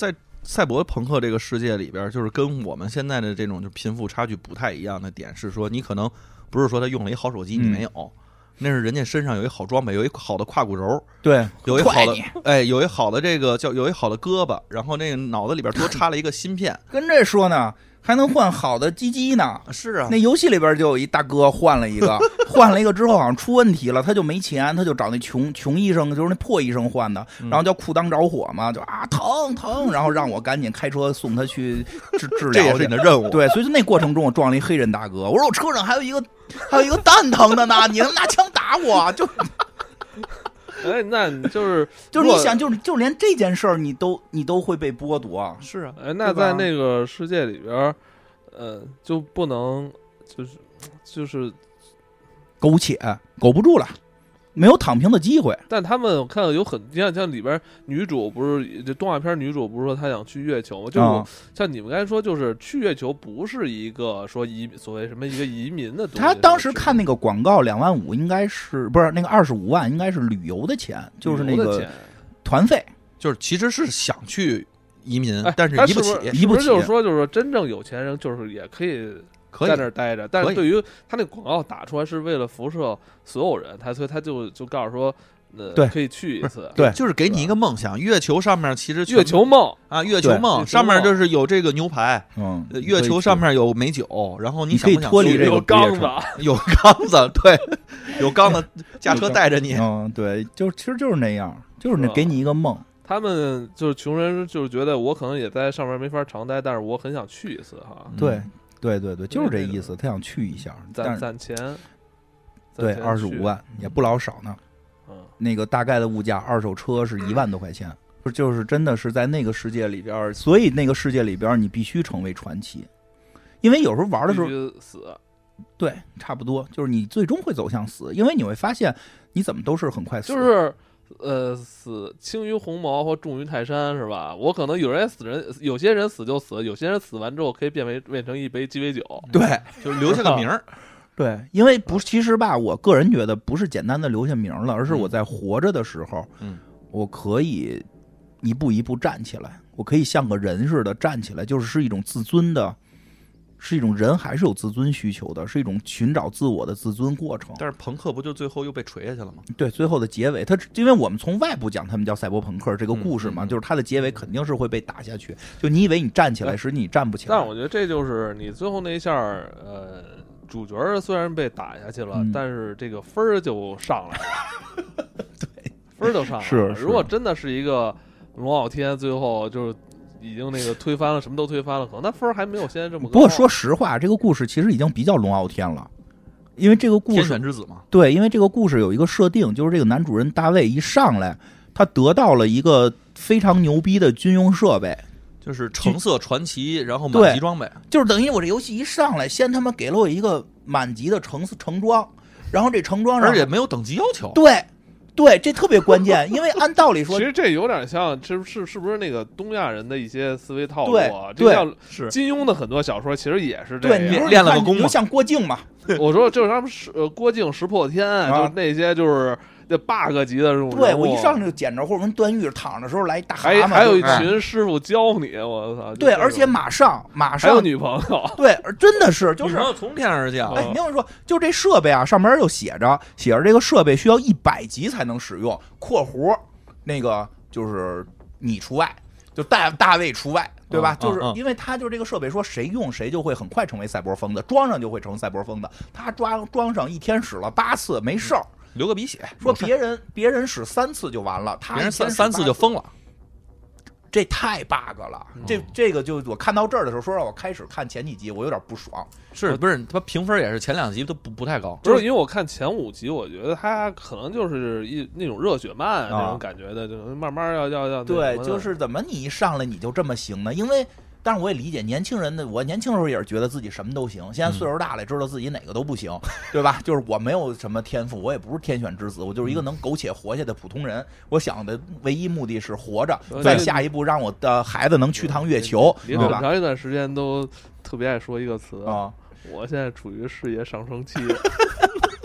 [SPEAKER 3] 赛博朋克这个世界里边，就是跟我们现在的这种就贫富差距不太一样的点是说，你可能不是说他用了一好手机，你没有。嗯，那是人家身上有一好装备，有一好的胯骨轴，
[SPEAKER 2] 对，
[SPEAKER 3] 有一好的哎，有一好的这个叫有一好的胳膊，然后那个脑子里边多插了一个芯片，
[SPEAKER 2] 跟这说呢，还能换好的鸡鸡呢。
[SPEAKER 3] 是啊，
[SPEAKER 2] 那游戏里边就有一大哥换了一个，换了一个之后好像出问题了，他就没钱，他就找那穷穷医生，就是那破医生换的，然后叫裤裆着火嘛，就啊疼疼，然后让我赶紧开车送他去治治疗去，
[SPEAKER 3] 这也是你的任务。
[SPEAKER 2] 对，所以那过程中我撞了一黑人大哥，我说我车上还有一个还有一个蛋疼的呢，你能拿枪打我？就。
[SPEAKER 1] 哎，那你就是
[SPEAKER 2] 就是你想，就是就连这件事儿，你都你都会被剥夺。
[SPEAKER 3] 是啊，
[SPEAKER 1] 哎，那在那个世界里边，呃，就不能就是就是
[SPEAKER 2] 苟且苟不住了，没有躺平的机会。
[SPEAKER 1] 但他们我看到有很，你像像里边女主不是这动画片女主不是说她想去月球吗？就是、
[SPEAKER 2] 哦、
[SPEAKER 1] 像你们刚才说，就是去月球不是一个说移所谓什么一个移民的东西。
[SPEAKER 2] 他当时看那个广告两万五，应该是不是那个二十五万，应该是旅游的钱，就是那个团费，
[SPEAKER 3] 就是其实是想去移民，
[SPEAKER 1] 哎、
[SPEAKER 3] 但是移不起，
[SPEAKER 2] 移不起。
[SPEAKER 1] 就是说，就是说真正有钱人就是也可以。在那儿待着，但是对于他那广告打出来是为了辐射所有人，他所以他就就告诉说，呃，
[SPEAKER 2] 对，
[SPEAKER 1] 可以去一次，
[SPEAKER 2] 对，
[SPEAKER 3] 就是给你一个梦想。月球上面其实
[SPEAKER 1] 月球梦
[SPEAKER 3] 啊，月球梦上面就是有这个牛排，
[SPEAKER 2] 嗯，
[SPEAKER 3] 月球上面有美酒，然后
[SPEAKER 2] 你
[SPEAKER 3] 想不想
[SPEAKER 2] 脱离这个
[SPEAKER 1] 有缸子，
[SPEAKER 3] 有缸子，对，有缸子，驾车带着你，
[SPEAKER 2] 嗯，对，就其实就是那样，就是那给你一个梦。
[SPEAKER 1] 他们就是穷人，就是觉得我可能也在上面没法常待，但是我很想去一次哈，
[SPEAKER 2] 对。对对对，就是这意思。他想去一下，
[SPEAKER 1] 攒攒钱，
[SPEAKER 2] 对，二十五万也不老少呢。
[SPEAKER 1] 嗯，
[SPEAKER 2] 那个大概的物价，二手车是一万多块钱，就是真的是在那个世界里边，所以那个世界里边你必须成为传奇，因为有时候玩的时候
[SPEAKER 1] 死，
[SPEAKER 2] 对，差不多就是你最终会走向死，因为你会发现你怎么都是很快死，
[SPEAKER 1] 就是。呃，死轻于鸿毛或重于泰山是吧？我可能有人死人，有些人死就死，有些人死完之后可以变为变成一杯鸡尾酒，
[SPEAKER 2] 对，
[SPEAKER 3] 就是留下个名儿。
[SPEAKER 2] 对，因为不，其实吧，我个人觉得不是简单的留下名了，而是我在活着的时候，
[SPEAKER 3] 嗯，
[SPEAKER 2] 我可以一步一步站起来，我可以像个人似的站起来，就是是一种自尊的。是一种人还是有自尊需求的，是一种寻找自我的自尊过程。
[SPEAKER 3] 但是朋克不就最后又被锤下去了吗？
[SPEAKER 2] 对，最后的结尾，他因为我们从外部讲，他们叫赛博朋克这个故事嘛，
[SPEAKER 3] 嗯嗯、
[SPEAKER 2] 就是它的结尾肯定是会被打下去。就你以为你站起来时，你站不起来。
[SPEAKER 1] 但是我觉得这就是你最后那一下，呃，主角虽然被打下去了，
[SPEAKER 2] 嗯、
[SPEAKER 1] 但是这个分儿就上来了。
[SPEAKER 2] 对，
[SPEAKER 1] 分儿就上来了。
[SPEAKER 2] 是，是
[SPEAKER 1] 如果真的是一个龙傲天，最后就是。已经那个推翻了，什么都推翻了，可能他分还没有现在这么高。
[SPEAKER 2] 不过说实话，这个故事其实已经比较龙傲天了，因为这个故事
[SPEAKER 3] 天选之子嘛。
[SPEAKER 2] 对，因为这个故事有一个设定，就是这个男主人大卫一上来，他得到了一个非常牛逼的军用设备，
[SPEAKER 3] 就是橙色传奇，然后满级装备，
[SPEAKER 2] 就是等于我这游戏一上来，先他妈给了我一个满级的橙橙装，然后这橙装上
[SPEAKER 3] 而且没有等级要求。
[SPEAKER 2] 对。对，这特别关键，因为按道理说，
[SPEAKER 1] 其实这有点像，是是是不是那个东亚人的一些思维套路啊？
[SPEAKER 2] 对，
[SPEAKER 1] 是金庸的很多小说其实也是这样。
[SPEAKER 2] 对，你
[SPEAKER 3] 练了个功嘛，
[SPEAKER 2] 就像郭靖嘛。
[SPEAKER 1] 我说就是他们呃郭靖石破天，啊、就是那些就是那 bug 级的这种。
[SPEAKER 2] 对，我一上就捡着，或者跟段誉躺的时候来一大蛤
[SPEAKER 1] 蟆，还有一
[SPEAKER 2] 哎
[SPEAKER 1] 群师傅教你，我操！
[SPEAKER 2] 对，而且马上马上
[SPEAKER 1] 还有女朋友，
[SPEAKER 2] 对，真的是就是
[SPEAKER 3] 女朋友从天而降。
[SPEAKER 2] 哎，你听我说，就这设备啊，上面又写着写着这个设备需要一百级才能使用（括弧那个就是你除外，就大大卫除外）。对吧？就是因为他就这个设备说谁用谁就会很快成为赛博疯子，装上就会成赛博疯子。他装装上一天使了八次没事儿，
[SPEAKER 3] 流个鼻血。
[SPEAKER 2] 说别人别人使三次就完了，他
[SPEAKER 3] 别人三三次就疯了。
[SPEAKER 2] 这太 bug 了，这这个就我看到这儿的时候，说让我开始看前几集，我有点不爽。
[SPEAKER 3] 是不是他评分也是前两集都不不太高？
[SPEAKER 1] 不是因为我看前五集，我觉得他可能就是一那种热血漫那种感觉的，就慢慢要要要
[SPEAKER 2] 对，就是怎么你一上来你就这么行呢？因为。但是我也理解年轻人的，我年轻时候也是觉得自己什么都行，现在岁数大了，知道自己哪个都不行，对吧？就是我没有什么天赋，我也不是天选之子，我就是一个能苟且活下的普通人。我想的唯一目的是活着，再下一步让我的孩子能去趟月球，对吧？
[SPEAKER 1] 很长一段时间都特别爱说一个词
[SPEAKER 2] 啊，
[SPEAKER 1] 我现在处于事业上升期。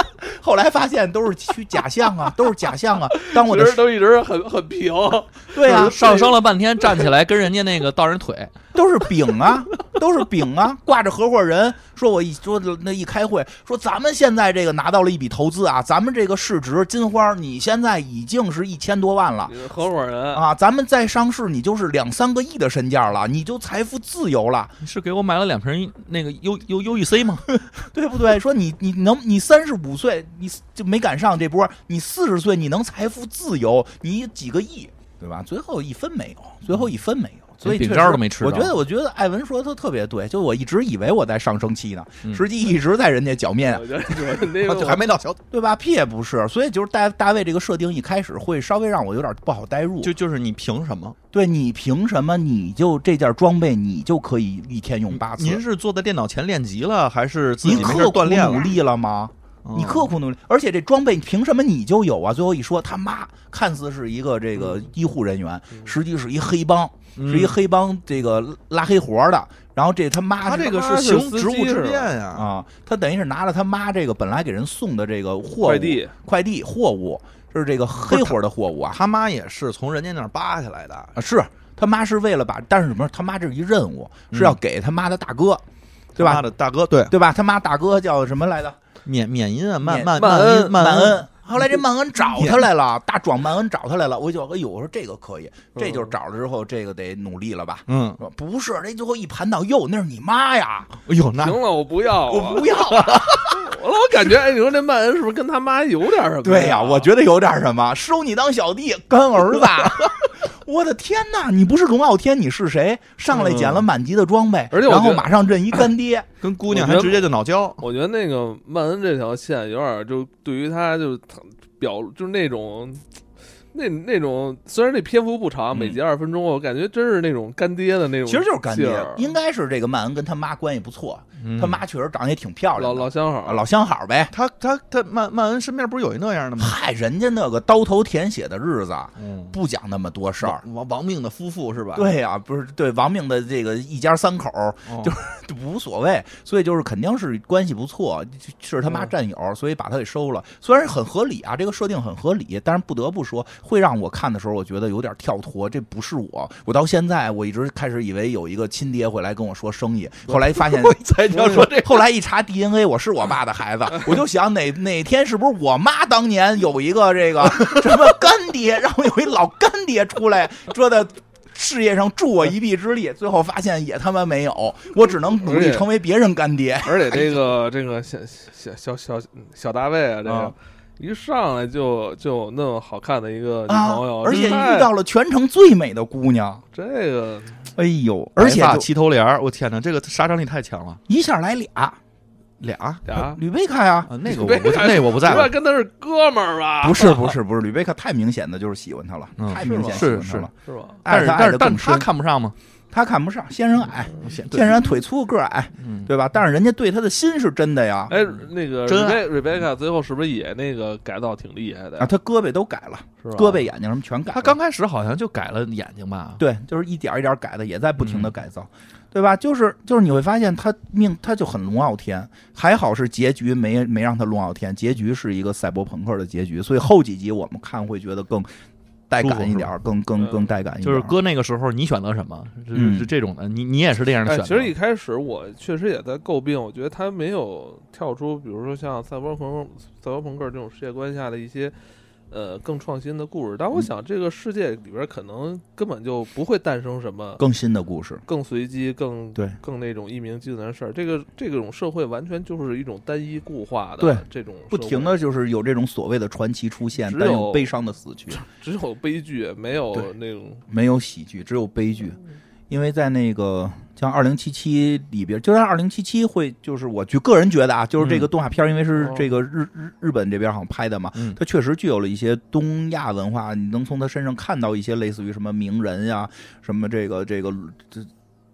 [SPEAKER 2] 后来发现都是虚假象啊，都是假象啊。当我的
[SPEAKER 1] 都一直很很平，
[SPEAKER 2] 对啊，
[SPEAKER 3] 上升了半天，站起来跟人家那个道人腿，
[SPEAKER 2] 都是饼啊，都是饼啊，挂着合伙人说，我一说那一开会说，咱们现在这个拿到了一笔投资啊，咱们这个市值金花，你现在已经是一千多万了，
[SPEAKER 1] 合伙人
[SPEAKER 2] 啊，咱们再上市，你就是两三个亿的身价了，你就财富自由了。
[SPEAKER 3] 你是给我买了两瓶那个优优优 E C 吗？
[SPEAKER 2] 对不对？说你你能你三十五岁你就没赶上这波，你四十岁你能财富自由，你几个亿，对吧？最后一分没有，最后一分没有。所以
[SPEAKER 3] 饼干都没吃到。
[SPEAKER 2] 我觉得，我觉得艾文说的特别对，就我一直以为我在上升期呢，
[SPEAKER 3] 嗯、
[SPEAKER 2] 实际一直在人家脚面，
[SPEAKER 1] 我觉得那
[SPEAKER 3] 个还没到小，
[SPEAKER 2] 对吧？屁也不是，所以就是大大卫这个设定一开始会稍微让我有点不好代入。
[SPEAKER 3] 就就是你凭什么？
[SPEAKER 2] 对你凭什么你就这件装备你就可以一天用八次？
[SPEAKER 3] 您是坐在电脑前练级了，还是自己
[SPEAKER 2] 您刻苦
[SPEAKER 3] 锻炼
[SPEAKER 2] 努力了吗？你刻苦努力，而且这装备凭什么你就有啊？最后一说，他妈看似是一个这个医护人员，
[SPEAKER 1] 嗯、
[SPEAKER 2] 实际是一黑帮，
[SPEAKER 3] 嗯、
[SPEAKER 2] 是一黑帮这个拉黑活的。然后这他妈，
[SPEAKER 3] 他这个是行职务之便呀
[SPEAKER 2] 啊！他等于是拿了他妈这个本来给人送的这个货物
[SPEAKER 1] 快递
[SPEAKER 2] 快递货物，这是这个黑活的货物啊。
[SPEAKER 3] 他妈也是从人家那儿扒下来的
[SPEAKER 2] 啊，是他妈是为了把，但是什么？他妈这是一任务，是要给他妈的大哥，
[SPEAKER 3] 嗯、
[SPEAKER 2] 对吧？
[SPEAKER 3] 他妈的大哥，对
[SPEAKER 2] 对吧？他妈大哥叫什么来着？
[SPEAKER 3] 缅缅因啊，曼
[SPEAKER 2] 曼
[SPEAKER 3] 曼
[SPEAKER 2] 恩
[SPEAKER 3] 曼
[SPEAKER 2] 恩。后来这曼恩找他来了，大壮曼恩找他来了，我就哎呦，我说这个可以，这就是找了之后，这个得努力了吧？
[SPEAKER 3] 嗯，
[SPEAKER 2] 不是，这最后一盘到，哟，那是你妈呀！
[SPEAKER 3] 哎呦，那
[SPEAKER 1] 行了，我不要，
[SPEAKER 2] 我不要啊！
[SPEAKER 1] 我老感觉，哎，你说这曼恩是不是跟他妈有点什么？
[SPEAKER 2] 对呀，我觉得有点什么，收你当小弟，干儿子。我的天哪！你不是龙傲天，你是谁？上来捡了满级的装备，
[SPEAKER 1] 而且
[SPEAKER 2] 然后马上认一干爹，
[SPEAKER 3] 跟姑娘还直接就脑交。
[SPEAKER 1] 我觉得那个曼恩这条线有点就对于他就表就是那种。那那种虽然这篇幅不长，每集二十分钟，我感觉真是那种干爹的那种，
[SPEAKER 2] 其实就是干爹，应该是这个曼恩跟他妈关系不错，
[SPEAKER 3] 嗯、
[SPEAKER 2] 他妈确实长得也挺漂亮的，
[SPEAKER 1] 老老相好，
[SPEAKER 2] 老相好呗。
[SPEAKER 3] 他他他曼曼恩身边不是有一那样的吗？
[SPEAKER 2] 嗨，人家那个刀头舔血的日子，
[SPEAKER 3] 嗯、
[SPEAKER 2] 不讲那么多事儿。
[SPEAKER 3] 亡亡命的夫妇是吧？
[SPEAKER 2] 对呀、啊，不是对亡命的这个一家三口，哦、就是就无所谓，所以就是肯定是关系不错，是他妈战友，嗯、所以把他给收了。虽然很合理啊，这个设定很合理，但是不得不说，会让我看的时候。我觉得有点跳脱，这不是我。我到现在我一直开始以为有一个亲爹会来跟我说生意，后来发现
[SPEAKER 3] 才听说这，
[SPEAKER 2] 后来一查 D N A， 我是我爸的孩子，我就想哪哪天是不是我妈当年有一个这个什么干爹，然后有一老干爹出来，这的。事业上助我一臂之力，最后发现也他妈没有，我只能努力成为别人干爹。
[SPEAKER 1] 而且这个这个小小小小小大卫啊，这个。嗯一上来就就那么好看的一个女朋友，
[SPEAKER 2] 啊、而且遇到了全城最美的姑娘。
[SPEAKER 1] 这个，
[SPEAKER 2] 哎呦，而且
[SPEAKER 3] 齐头帘，我天哪，这个杀伤力太强了，
[SPEAKER 2] 一下来俩
[SPEAKER 3] 俩
[SPEAKER 1] 俩，
[SPEAKER 2] 吕贝卡呀，
[SPEAKER 3] 啊、那个我不那个我不在乎，
[SPEAKER 1] 跟他是哥们儿吧？
[SPEAKER 2] 不是不是不是，吕贝卡太明显的就是喜欢他了，
[SPEAKER 3] 嗯、
[SPEAKER 2] 太明显喜欢他了，
[SPEAKER 1] 是吧？
[SPEAKER 3] 但是但是但他看不上吗？
[SPEAKER 2] 他看不上，仙人矮，仙人腿粗个矮，
[SPEAKER 3] 嗯、
[SPEAKER 2] 对吧？但是人家对他的心是真的呀。
[SPEAKER 1] 哎，那个
[SPEAKER 3] 真
[SPEAKER 1] 瑞贝卡最后是不是也那个改造挺厉害的
[SPEAKER 2] 啊？他胳膊都改了，
[SPEAKER 1] 是吧？
[SPEAKER 2] 胳膊、眼睛什么全改了。
[SPEAKER 3] 他刚开始好像就改了眼睛吧？
[SPEAKER 2] 对，就是一点一点改的，也在不停的改造，嗯、对吧？就是就是你会发现他命他就很龙傲天，还好是结局没没让他龙傲天，结局是一个赛博朋克的结局，所以后几集我们看会觉得更。带感一点，更更更带感一点。
[SPEAKER 3] 就是搁那个时候，你选择什么？是是这种的，你你也是这样的选择。
[SPEAKER 1] 其实一开始我确实也在诟病，我觉得他没有跳出，比如说像赛博朋克、赛博朋克这种世界观下的一些呃更创新的故事。但我想，这个世界里边可能根本就不会诞生什么
[SPEAKER 2] 更新的故事、
[SPEAKER 1] 更随机、更
[SPEAKER 2] 对、
[SPEAKER 1] 更那种一鸣惊人的事儿。这个这种社会完全就是一种单一固化的，
[SPEAKER 2] 对
[SPEAKER 1] 这种
[SPEAKER 2] 不停的就是有这种所谓的传奇出现，
[SPEAKER 1] 只
[SPEAKER 2] 有但有悲伤的死去，
[SPEAKER 1] 只有悲剧，没有那种
[SPEAKER 2] 没有喜剧，只有悲剧。因为在那个像二零七七里边，就在二零七七会，就是我就个人觉得啊，就是这个动画片，因为是这个日日日本这边好像拍的嘛，
[SPEAKER 3] 嗯、
[SPEAKER 2] 它确实具有了一些东亚文化，你能从他身上看到一些类似于什么名人呀，什么这个这个这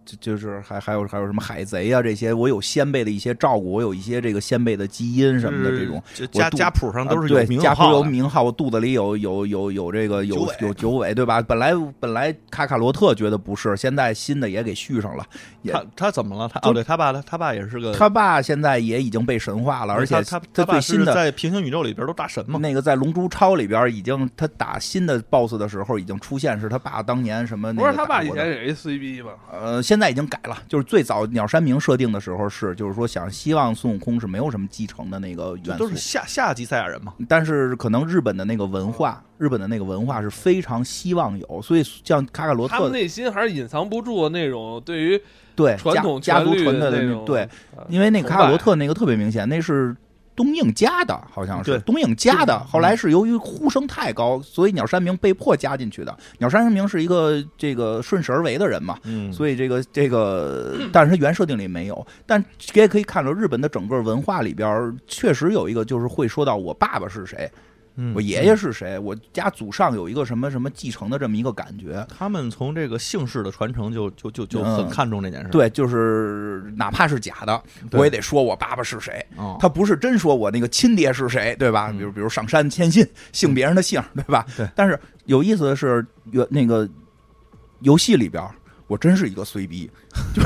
[SPEAKER 2] 就就是还还有还有什么海贼啊这些，我有先辈的一些照顾，我有一些这个先辈的基因什么的这种，
[SPEAKER 3] 就家家谱上都是
[SPEAKER 2] 有
[SPEAKER 3] 名
[SPEAKER 2] 号、啊、家谱有名号，我肚子里有有有有这个有
[SPEAKER 3] 九
[SPEAKER 2] 有九尾，对吧？本来本来卡卡罗特觉得不是，现在新的也给续上了。
[SPEAKER 3] 他他怎么了？他哦，对他爸他他爸也是个，
[SPEAKER 2] 他爸现在也已经被神化了，而且
[SPEAKER 3] 他
[SPEAKER 2] 他最新的
[SPEAKER 3] 在平行宇宙里边都大神嘛。
[SPEAKER 2] 那个在龙珠超里边已经，他打新的 boss 的时候已经出现是他爸当年什么那个。
[SPEAKER 1] 不是他爸以前也是 C B 吧？
[SPEAKER 2] 呃，现在已经改了，就是最早鸟山明设定的时候是，就是说想希望孙悟空是没有什么继承的那个元素，
[SPEAKER 3] 都是下下级赛亚人嘛。
[SPEAKER 2] 但是可能日本的那个文化，日本的那个文化是非常希望有，所以像卡卡罗特，
[SPEAKER 1] 他们内心还是隐藏不住那种对于
[SPEAKER 2] 对
[SPEAKER 1] 传统
[SPEAKER 2] 家族传
[SPEAKER 1] 的
[SPEAKER 2] 那种对，因为那个卡卡罗特那个特别明显，那是东映家的，好像是东映家的。后来是由于呼声太高，所以鸟山明被迫加进去的。鸟山明是一个这个顺势而为的人嘛，
[SPEAKER 3] 嗯，
[SPEAKER 2] 所以这个这个，但是他原设定里没有。但也可以看到日本的整个文化里边，确实有一个就是会说到我爸爸是谁。我爷爷是谁？我家祖上有一个什么什么继承的这么一个感觉。
[SPEAKER 3] 他们从这个姓氏的传承就就就就很看重这件事。
[SPEAKER 2] 嗯、对，就是哪怕是假的，我也得说我爸爸是谁。
[SPEAKER 3] 哦、
[SPEAKER 2] 他不是真说我那个亲爹是谁，对吧？
[SPEAKER 3] 嗯、
[SPEAKER 2] 比如比如上山谦信，姓别人的姓，对吧？
[SPEAKER 3] 对。
[SPEAKER 2] 但是有意思的是，那个游戏里边，我真是一个随逼。就是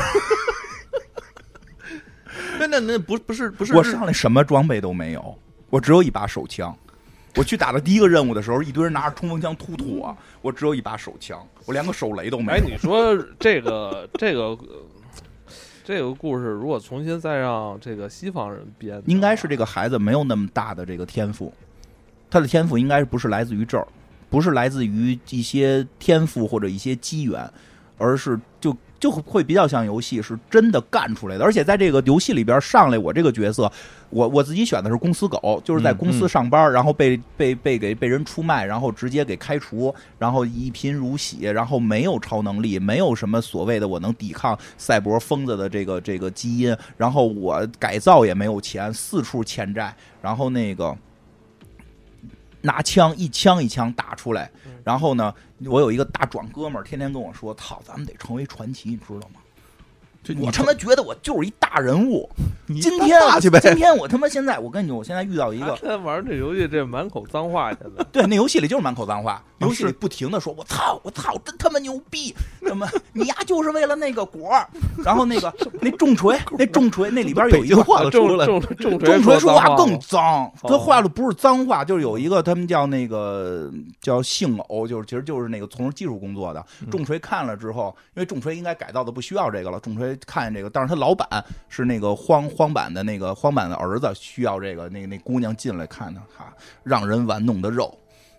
[SPEAKER 3] 那那那不不是不是，
[SPEAKER 2] 我上来什么装备都没有，我只有一把手枪。我去打的第一个任务的时候，一堆人拿着冲锋枪突突我，我只有一把手枪，我连个手雷都没有。
[SPEAKER 1] 哎，你说这个这个这个故事，如果重新再让这个西方人编，
[SPEAKER 2] 应该是这个孩子没有那么大的这个天赋，他的天赋应该不是来自于这儿，不是来自于一些天赋或者一些机缘，而是就就会比较像游戏，是真的干出来的。而且在这个游戏里边上来，我这个角色。我我自己选的是公司狗，就是在公司上班，嗯嗯、然后被被被给被人出卖，然后直接给开除，然后一贫如洗，然后没有超能力，没有什么所谓的我能抵抗赛博疯子的这个这个基因，然后我改造也没有钱，四处欠债，然后那个拿枪一枪一枪打出来，然后呢，我有一个大壮哥们儿，天天跟我说：“操，咱们得成为传奇，你知道吗？”我他妈觉得我就是一大人物。今天啊，今天我他妈现在，我跟你，我现在遇到一个。
[SPEAKER 1] 他玩这游戏，这满口脏话，现在。
[SPEAKER 2] 对，那游戏里就是满口脏话，游戏里不停的说：“我操，我操，真他妈牛逼！什么你呀，就是为了那个果儿。”然后那个那重锤，那重锤那里边有一个
[SPEAKER 3] 话
[SPEAKER 1] 出来，重
[SPEAKER 2] 重
[SPEAKER 1] 锤
[SPEAKER 2] 锤说话更脏，他话的不是脏话，就是有一个他们叫那个叫姓偶，就是其实就是那个从事技术工作的。重锤看了之后，因为重锤应该改造的不需要这个了，重锤看见这个，但是他老板是那个荒荒坂的那个荒坂的儿子，需要这个那个那姑娘进来看他，哈，让人玩弄的肉，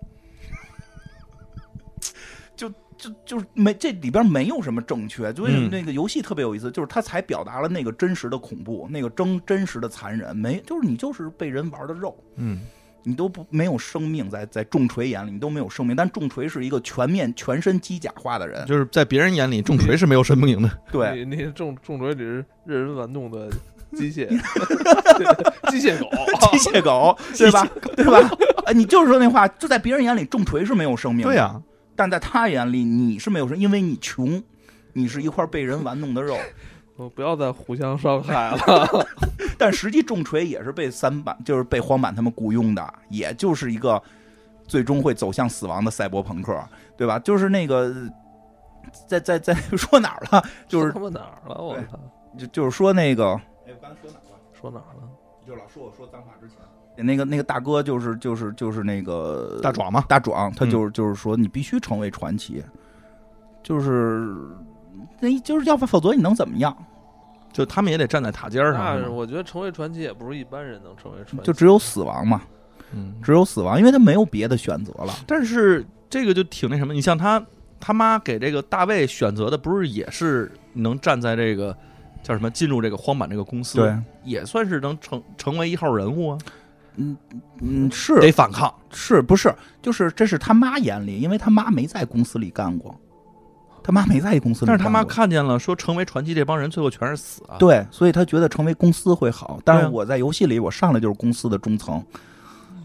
[SPEAKER 2] 就就就是没这里边没有什么正确，就是那个游戏特别有意思，就是他才表达了那个真实的恐怖，那个真真实的残忍，没就是你就是被人玩的肉，
[SPEAKER 3] 嗯。
[SPEAKER 2] 你都不没有生命，在在重锤眼里你都没有生命，但重锤是一个全面全身机甲化的人，
[SPEAKER 3] 就是在别人眼里重锤是没有生命的。
[SPEAKER 2] 对，
[SPEAKER 1] 你那重重锤里是任人玩弄的机械，机械狗，
[SPEAKER 2] 机械狗，对吧？对吧？你就是说那话，就在别人眼里重锤是没有生命的，
[SPEAKER 3] 对呀、啊，
[SPEAKER 2] 但在他眼里你是没有生，因为你穷，你是一块被人玩弄的肉。
[SPEAKER 1] 我不要再互相伤害了。
[SPEAKER 2] 但实际重锤也是被三板，就是被荒坂他们雇佣的，也就是一个最终会走向死亡的赛博朋克，对吧？就是那个在在在说哪儿了？就是
[SPEAKER 1] 说哪儿了？我操！
[SPEAKER 2] 就就是说那个，哎，我刚才说哪儿了？
[SPEAKER 1] 说哪儿了？
[SPEAKER 2] 就老说我说脏话之前，那个那个大哥就是就是就是那个
[SPEAKER 3] 大壮嘛，
[SPEAKER 2] 大壮，他就是、嗯、就是说你必须成为传奇，就是那就是要不否则你能怎么样？
[SPEAKER 3] 就他们也得站在塔尖上。
[SPEAKER 1] 那我觉得成为传奇也不是一般人能成为传奇，
[SPEAKER 2] 就只有死亡嘛，嗯，只有死亡，因为他没有别的选择了。
[SPEAKER 3] 但是这个就挺那什么，你像他他妈给这个大卫选择的，不是也是能站在这个叫什么进入这个荒坂这个公司，
[SPEAKER 2] 对，
[SPEAKER 3] 也算是能成成为一号人物啊。
[SPEAKER 2] 嗯嗯，是
[SPEAKER 3] 得反抗，
[SPEAKER 2] 是不是？就是这是他妈眼里，因为他妈没在公司里干过。他妈没在公司里，
[SPEAKER 3] 但是他妈看见了，说成为传奇这帮人最后全是死啊。
[SPEAKER 2] 对，所以他觉得成为公司会好。但是我在游戏里，我上来就是公司的中层，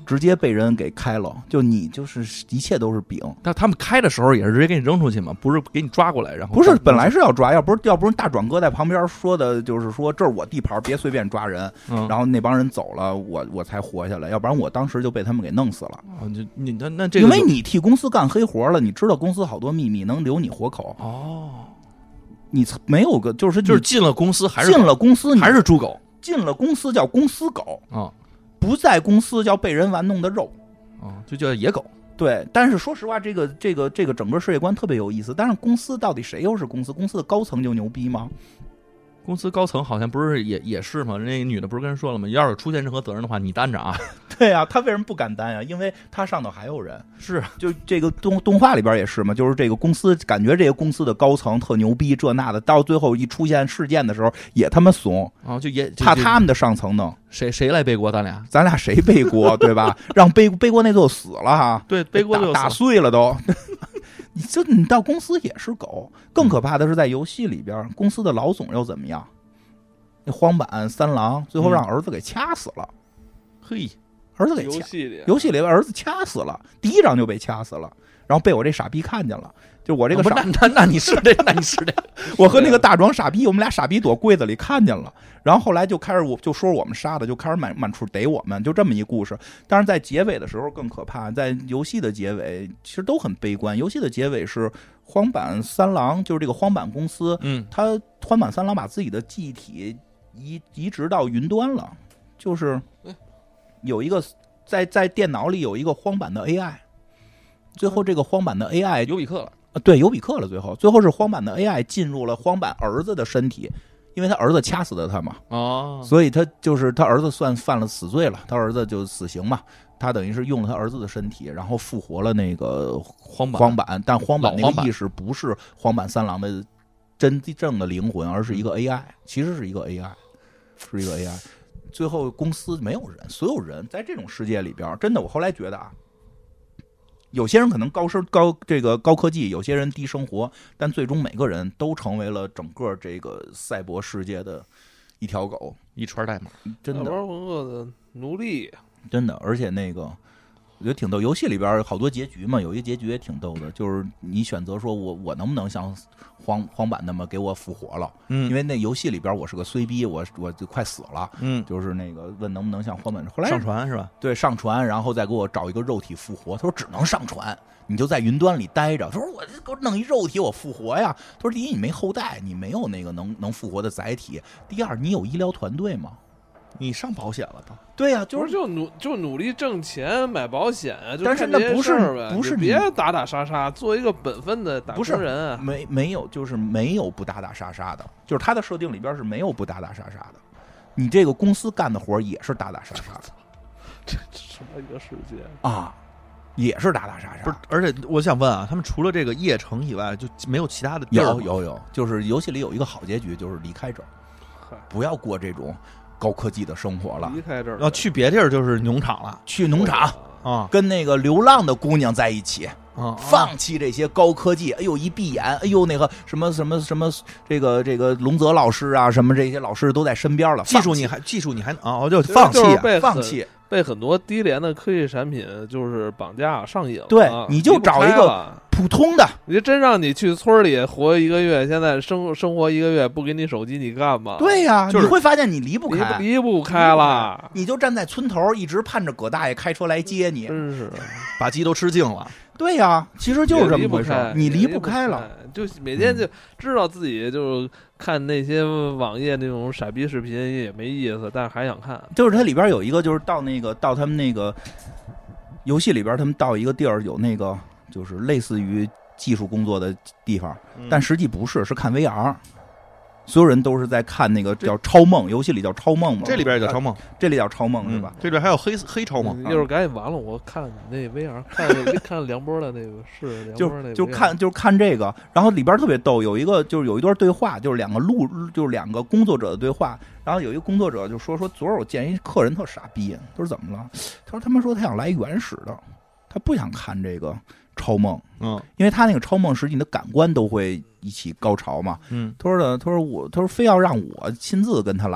[SPEAKER 2] 直接被人给开了，就你就是一切都是饼。
[SPEAKER 3] 但他们开的时候也是直接给你扔出去嘛，不是给你抓过来，然后
[SPEAKER 2] 不是本来是要抓，要不是要不是大壮哥在旁边说的，就是说这是我地盘，别随便抓人。
[SPEAKER 3] 嗯、
[SPEAKER 2] 然后那帮人走了，我我才活下来，要不然我当时就被他们给弄死了。
[SPEAKER 3] 哦、就你那那这个，
[SPEAKER 2] 因为你替公司干黑活了，你知道公司好多秘密，能留你活口。
[SPEAKER 3] 哦，
[SPEAKER 2] 你没有个就是
[SPEAKER 3] 就是进了公司还是
[SPEAKER 2] 进了公司
[SPEAKER 3] 还是猪狗，
[SPEAKER 2] 进了公司叫公司狗
[SPEAKER 3] 啊。哦
[SPEAKER 2] 不在公司叫被人玩弄的肉，
[SPEAKER 3] 哦，就叫野狗。
[SPEAKER 2] 对，但是说实话，这个这个这个整个世界观特别有意思。但是公司到底谁又是公司？公司的高层就牛逼吗？
[SPEAKER 3] 公司高层好像不是也也是吗？那个女的不是跟人说了吗？要是出现任何责任的话，你担着啊。
[SPEAKER 2] 对啊，他为什么不敢担啊？因为他上头还有人。
[SPEAKER 3] 是，
[SPEAKER 2] 就这个动动画里边也是嘛，就是这个公司感觉这个公司的高层特牛逼，这那的，到最后一出现事件的时候也他妈怂
[SPEAKER 3] 啊，就也
[SPEAKER 2] 怕他们的上层弄。
[SPEAKER 3] 谁谁来背锅？咱俩，
[SPEAKER 2] 咱俩谁背锅？对吧？让背背锅那就死了哈。
[SPEAKER 3] 对，背锅就
[SPEAKER 2] 打打碎了都。你这你到公司也是狗，更可怕的是在游戏里边，公司的老总又怎么样？那荒坂三郎最后让儿子给掐死了。
[SPEAKER 3] 嘿、嗯，
[SPEAKER 2] 儿子给掐
[SPEAKER 1] 游戏里
[SPEAKER 2] 游戏里儿子掐死了，第一章就被掐死了，然后被我这傻逼看见了。就我这个傻，
[SPEAKER 3] 哦、那那那你是这，那你是这，
[SPEAKER 2] 我和那个大壮傻逼，我们俩傻逼躲柜子里看见了，然后后来就开始我就说我们杀的，就开始满满处逮我们，就这么一故事。但是在结尾的时候更可怕，在游戏的结尾其实都很悲观。游戏的结尾是荒坂三郎，就是这个荒坂公司，
[SPEAKER 3] 嗯，
[SPEAKER 2] 他荒坂三郎把自己的记忆体移移植到云端了，就是有一个在在电脑里有一个荒坂的 A I， 最后这个荒坂的 A I
[SPEAKER 3] 尤比克了。
[SPEAKER 2] 对，尤比克了。最后，最后是荒坂的 A I 进入了荒坂儿子的身体，因为他儿子掐死的他嘛，
[SPEAKER 3] 哦，
[SPEAKER 2] 所以他就是他儿子算犯了死罪了，他儿子就死刑嘛。他等于是用了他儿子的身体，然后复活了那个
[SPEAKER 3] 荒坂，
[SPEAKER 2] 荒坂，但荒坂那
[SPEAKER 3] 荒坂
[SPEAKER 2] 个意识不是荒坂三郎的真正的灵魂，而是一个 A I， 其实是一个 A I， 是一个 A I。最后公司没有人，所有人在这种世界里边，真的，我后来觉得啊。有些人可能高生高这个高科技，有些人低生活，但最终每个人都成为了整个这个赛博世界的一条狗，
[SPEAKER 3] 一串代码，
[SPEAKER 2] 真的。
[SPEAKER 1] 玩朋友的奴隶，
[SPEAKER 2] 真的，而且那个我觉得挺逗。游戏里边好多结局嘛，有一个结局也挺逗的，就是你选择说我我能不能像荒荒坂那么给我复活了？
[SPEAKER 3] 嗯，
[SPEAKER 2] 因为那游戏里边我是个衰逼，我我就快死了。
[SPEAKER 3] 嗯，
[SPEAKER 2] 就是那个问能不能像荒坂，后来
[SPEAKER 3] 上传是吧？
[SPEAKER 2] 对，上传，然后再给我找一个肉体复活。他说只能上传，你就在云端里待着。他说我给我弄一肉体，我复活呀。他说第一你没后代，你没有那个能能复活的载体；第二你有医疗团队吗？
[SPEAKER 3] 你上保险了吧？
[SPEAKER 2] 对呀、啊，就是
[SPEAKER 1] 就努就努力挣钱买保险啊，就
[SPEAKER 2] 但是那不是不是
[SPEAKER 1] 别打打杀杀，做一个本分的打工人、啊。
[SPEAKER 2] 没没有，就是没有不打打杀杀的，就是他的设定里边是没有不打打杀杀的。你这个公司干的活也是打打杀杀的，
[SPEAKER 1] 这什么一个世界
[SPEAKER 2] 啊？也是打打杀杀。
[SPEAKER 3] 不是，而且我想问啊，他们除了这个夜城以外，就没有其他的地儿？
[SPEAKER 2] 有有有，就是游戏里有一个好结局，就是离开这儿，不要过这种高科技的生活了，
[SPEAKER 1] 离开这儿，
[SPEAKER 3] 要去别地儿就是农场了，
[SPEAKER 2] 去农场
[SPEAKER 3] 啊，
[SPEAKER 2] 跟那个流浪的姑娘在一起，
[SPEAKER 3] 啊，
[SPEAKER 2] 放弃这些高科技。哎呦，一闭眼，哎呦，那个什么什么什么，这个这个龙泽老师啊，什么这些老师都在身边了。
[SPEAKER 3] 技术你还技术你还啊，我就放弃、啊，
[SPEAKER 2] 放弃。
[SPEAKER 1] 被很多低廉的科技产品就是绑架上瘾了，
[SPEAKER 2] 对，你就找一个普通的，
[SPEAKER 1] 你真让你去村里活一个月，现在生生活一个月不给你手机，你干嘛？
[SPEAKER 2] 对呀、啊
[SPEAKER 3] 就是，
[SPEAKER 2] 你会发现你离不开，
[SPEAKER 1] 离不开了，
[SPEAKER 2] 你就站在村头，一直盼着葛大爷开车来接你，
[SPEAKER 1] 真是
[SPEAKER 3] 把鸡都吃净了。
[SPEAKER 2] 对呀、啊，其实就是这么回事，你离
[SPEAKER 1] 不
[SPEAKER 2] 开了，
[SPEAKER 1] 就每天就知道自己就看那些网页那种傻逼视频也没意思，但是还想看。
[SPEAKER 2] 就是它里边有一个，就是到那个到他们那个游戏里边，他们到一个地儿有那个就是类似于技术工作的地方，
[SPEAKER 3] 嗯、
[SPEAKER 2] 但实际不是，是看 V R。所有人都是在看那个叫超梦，游戏里叫超梦嘛，
[SPEAKER 3] 这里边也叫超梦，
[SPEAKER 2] 这里叫超梦、嗯、是吧？
[SPEAKER 3] 这里还有黑黑超梦。
[SPEAKER 1] 一会儿赶紧完了，我看那 V R， 看看梁波的那个是梁波那
[SPEAKER 2] 就就看就是看这个，然后里边特别逗，有一个就是有一段对话，就是两个路就是两个工作者的对话，然后有一个工作者就说说昨儿我见一客人特傻逼，他说怎么了？他说他们说他想来原始的，他不想看这个超梦，
[SPEAKER 3] 嗯，因
[SPEAKER 2] 为他那个超梦实际你的感官都会一起高潮嘛，
[SPEAKER 3] 嗯，
[SPEAKER 2] 他说的他说我他说非要让我亲自跟他来。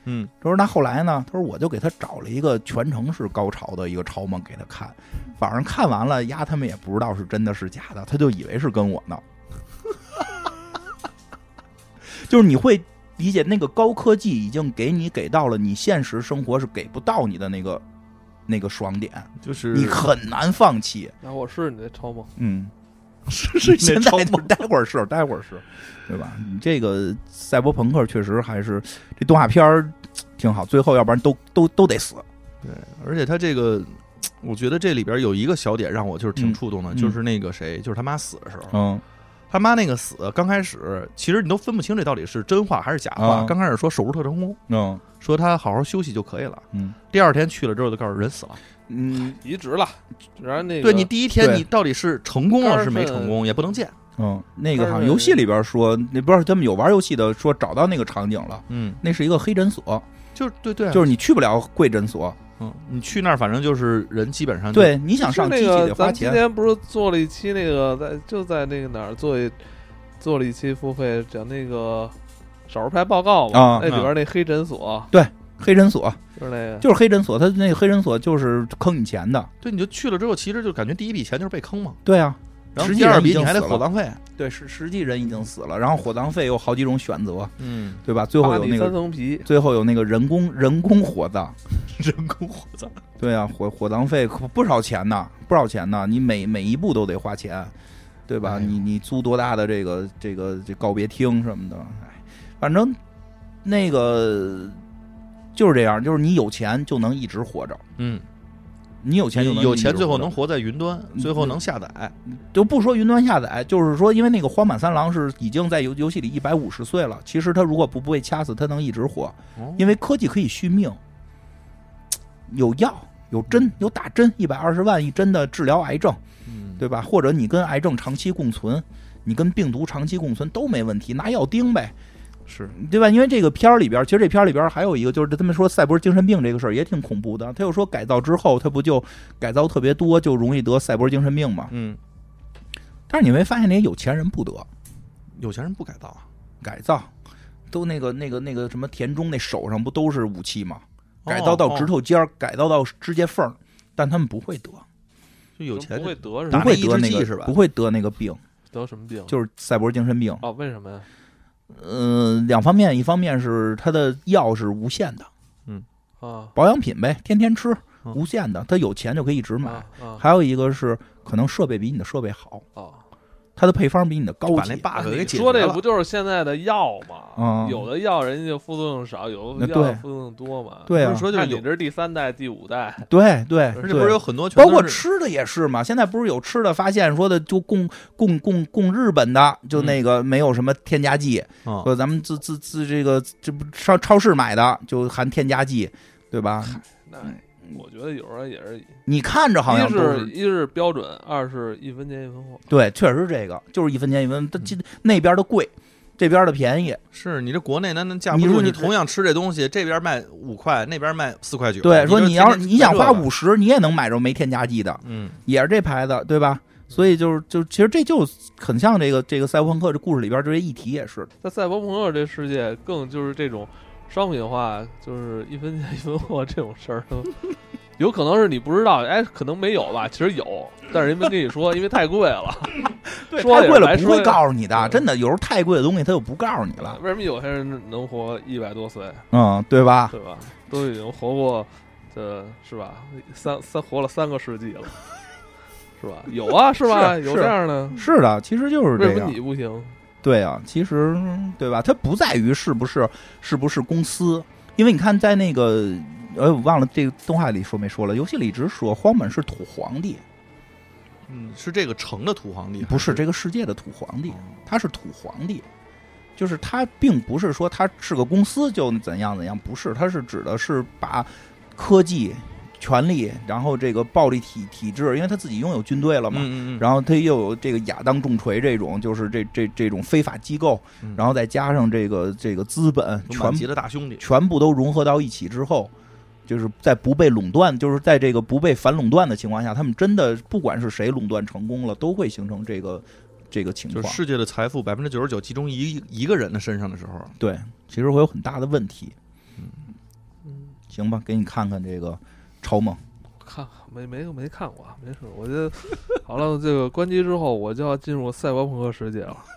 [SPEAKER 3] 嗯，
[SPEAKER 2] 他说那后来呢？他说我就给他找了一个全程是高潮的一个超梦给他看，晚上看完了，丫他们也不知道是真的是假的，他就以为是跟我呢。就是你会理解那个高科技已经给你给到了你现实生活是给不到你的那个那个爽点，
[SPEAKER 3] 就是
[SPEAKER 2] 你很难放弃。
[SPEAKER 1] 那我是你的超梦，
[SPEAKER 2] 嗯，是是，现在待会儿是待会儿是，对吧？你这个赛博朋克确实还是这动画片儿挺好，最后要不然都都都得死。
[SPEAKER 3] 对，而且他这个。我觉得这里边有一个小点让我就是挺触动的，
[SPEAKER 2] 嗯、
[SPEAKER 3] 就是那个谁，就是他妈死的时候，
[SPEAKER 2] 嗯，
[SPEAKER 3] 他妈那个死，刚开始其实你都分不清这到底是真话还是假话。
[SPEAKER 2] 嗯、
[SPEAKER 3] 刚开始说手术特成功，
[SPEAKER 2] 嗯，
[SPEAKER 3] 说他好好休息就可以了，
[SPEAKER 2] 嗯，
[SPEAKER 3] 第二天去了之后就告诉人死了，
[SPEAKER 1] 嗯，移植了，然后那个
[SPEAKER 3] 对你第一天你到底是成功了是没成功也不能见。
[SPEAKER 2] 嗯，那个好像游戏里边说，那不是他们有玩游戏的说找到那个场景了，
[SPEAKER 3] 嗯，
[SPEAKER 2] 那是一个黑诊所，
[SPEAKER 3] 就是对对、啊，
[SPEAKER 2] 就是你去不了贵诊所。
[SPEAKER 3] 嗯，你去那儿反正就是人基本上
[SPEAKER 2] 对，你想上机器得花钱。
[SPEAKER 1] 咱今天不是做了一期那个在就在那个哪儿做一做了一期付费讲那个少数派报告嘛，
[SPEAKER 2] 啊、
[SPEAKER 1] 那里边那黑诊所，
[SPEAKER 2] 对，黑诊所
[SPEAKER 1] 就是那个
[SPEAKER 2] 就是黑诊所，他那个黑诊所就是坑你钱的。
[SPEAKER 3] 对，你就去了之后，其实就感觉第一笔钱就是被坑嘛。
[SPEAKER 2] 对啊，
[SPEAKER 3] 然后第二笔你还得火葬费。
[SPEAKER 2] 对，实实际人已经死了，然后火葬费有好几种选择，
[SPEAKER 3] 嗯，
[SPEAKER 2] 对吧？最后有那个
[SPEAKER 1] 三层皮，
[SPEAKER 2] 最后有那个人工人工火葬，
[SPEAKER 3] 人工火葬。
[SPEAKER 2] 对啊，火火葬费不少钱呢，不少钱呢，你每每一步都得花钱，对吧？哎、你你租多大的这个这个这告别厅什么的，哎，反正那个就是这样，就是你有钱就能一直活着，
[SPEAKER 3] 嗯。
[SPEAKER 2] 你有钱就能
[SPEAKER 3] 有钱，最后能活在云端，最后能下载，
[SPEAKER 2] 就不说云端下载，就是说，因为那个荒坂三郎是已经在游游戏里一百五十岁了，其实他如果不不被掐死，他能一直活，因为科技可以续命，有药有针有打针，一百二十万一针的治疗癌症，对吧？或者你跟癌症长期共存，你跟病毒长期共存都没问题，拿药钉呗。
[SPEAKER 3] 是
[SPEAKER 2] 对吧？因为这个片儿里边，其实这片儿里边还有一个，就是他们说赛博精神病这个事儿也挺恐怖的。他又说改造之后，他不就改造特别多，就容易得赛博精神病嘛？
[SPEAKER 3] 嗯。
[SPEAKER 2] 但是你会发现，那些有钱人不得，
[SPEAKER 3] 有钱人不改造啊？
[SPEAKER 2] 改造都那个那个那个什么田中那手上不都是武器吗？改造到指头尖儿，哦哦、改造到指甲缝，但他们不会得。
[SPEAKER 3] 就有钱
[SPEAKER 1] 不会得是
[SPEAKER 2] 吧？不会得那个
[SPEAKER 3] 是吧？
[SPEAKER 2] 不会得那个病。
[SPEAKER 1] 得什么病？
[SPEAKER 2] 就是赛博精神病。
[SPEAKER 1] 哦，为什么呀？
[SPEAKER 2] 嗯、呃，两方面，一方面是他的药是无限的，
[SPEAKER 3] 嗯
[SPEAKER 1] 啊，
[SPEAKER 2] 保养品呗，天天吃，无限的，他有钱就可以一直买。
[SPEAKER 1] 啊啊、
[SPEAKER 2] 还有一个是可能设备比你的设备好，
[SPEAKER 1] 哦，
[SPEAKER 2] 它的配方比你的高级。
[SPEAKER 3] 把那 bug 给解决了。
[SPEAKER 1] 说这不就是现在的药吗？
[SPEAKER 2] 嗯，
[SPEAKER 1] 有的药人家就副作用少，有的药副作用多嘛。
[SPEAKER 2] 对啊，
[SPEAKER 3] 说就是
[SPEAKER 1] 你这是第三代、第五代。
[SPEAKER 2] 对对，
[SPEAKER 3] 而且不是有很多，
[SPEAKER 2] 包括吃的也是嘛。现在不是有吃的发现说的，就供供供供日本的，就那个没有什么添加剂，
[SPEAKER 3] 嗯、
[SPEAKER 2] 说咱们自自自这个这不超超市买的就含添加剂，对吧？
[SPEAKER 1] 那我觉得有时候也是，
[SPEAKER 2] 你看着好像
[SPEAKER 1] 一是一是标准，二是一分钱一分货。
[SPEAKER 2] 对，确实是这个，就是一分钱一分，它那边的贵，这边的便宜。
[SPEAKER 3] 是你这国内那那架不住，你同样吃这东西，这边卖五块，那边卖四块九。
[SPEAKER 2] 对，说
[SPEAKER 3] 你
[SPEAKER 2] 要是你想花五十，你也能买着没添加剂的，
[SPEAKER 3] 嗯，
[SPEAKER 2] 也是这牌子，对吧？所以就是就其实这就很像这个这个赛博朋克这故事里边这些议题也是，
[SPEAKER 1] 在赛博朋克这世界更就是这种商品化，就是一分钱一分货这种事儿，有可能是你不知道，哎，可能没有吧，其实有，但是人没跟你说，因为太贵了。
[SPEAKER 2] 对，太贵了不会告诉你的，真的，有时候太贵的东西他就不告诉你了。
[SPEAKER 1] 为什么有些人能活一百多岁？
[SPEAKER 2] 嗯，对吧？
[SPEAKER 1] 对吧？都已经活过，这是吧？三三活了三个世纪了。是吧？有啊，是吧？
[SPEAKER 2] 是
[SPEAKER 1] 有这样的，
[SPEAKER 2] 是的，其实就是这样。
[SPEAKER 1] 为什么你不行？
[SPEAKER 2] 对啊，其实对吧？它不在于是不是是不是公司，因为你看在那个呃，我忘了这个动画里说没说了，游戏里一直说荒本是土皇帝，
[SPEAKER 3] 嗯，是这个城的土皇帝，
[SPEAKER 2] 不是这个世界的土皇帝，他是土皇帝，就是他并不是说他是个公司就怎样怎样，不是，他是指的是把科技。权力，然后这个暴力体体制，因为他自己拥有军队了嘛，
[SPEAKER 3] 嗯嗯嗯
[SPEAKER 2] 然后他又有这个亚当重锤这种，就是这这这种非法机构，
[SPEAKER 3] 嗯、
[SPEAKER 2] 然后再加上这个这个资本，全
[SPEAKER 3] 部的大兄弟，
[SPEAKER 2] 全部都融合到一起之后，就是在不被垄断，就是在这个不被反垄断的情况下，他们真的不管是谁垄断成功了，都会形成这个这个情况。
[SPEAKER 3] 就是世界的财富百分之九十九集中一一个人的身上的时候，
[SPEAKER 2] 对，其实会有很大的问题。
[SPEAKER 3] 嗯，
[SPEAKER 2] 行吧，给你看看这个超梦。
[SPEAKER 1] 看没没没看过，没事。我觉得好了，这个关机之后，我就要进入赛博朋克世界了。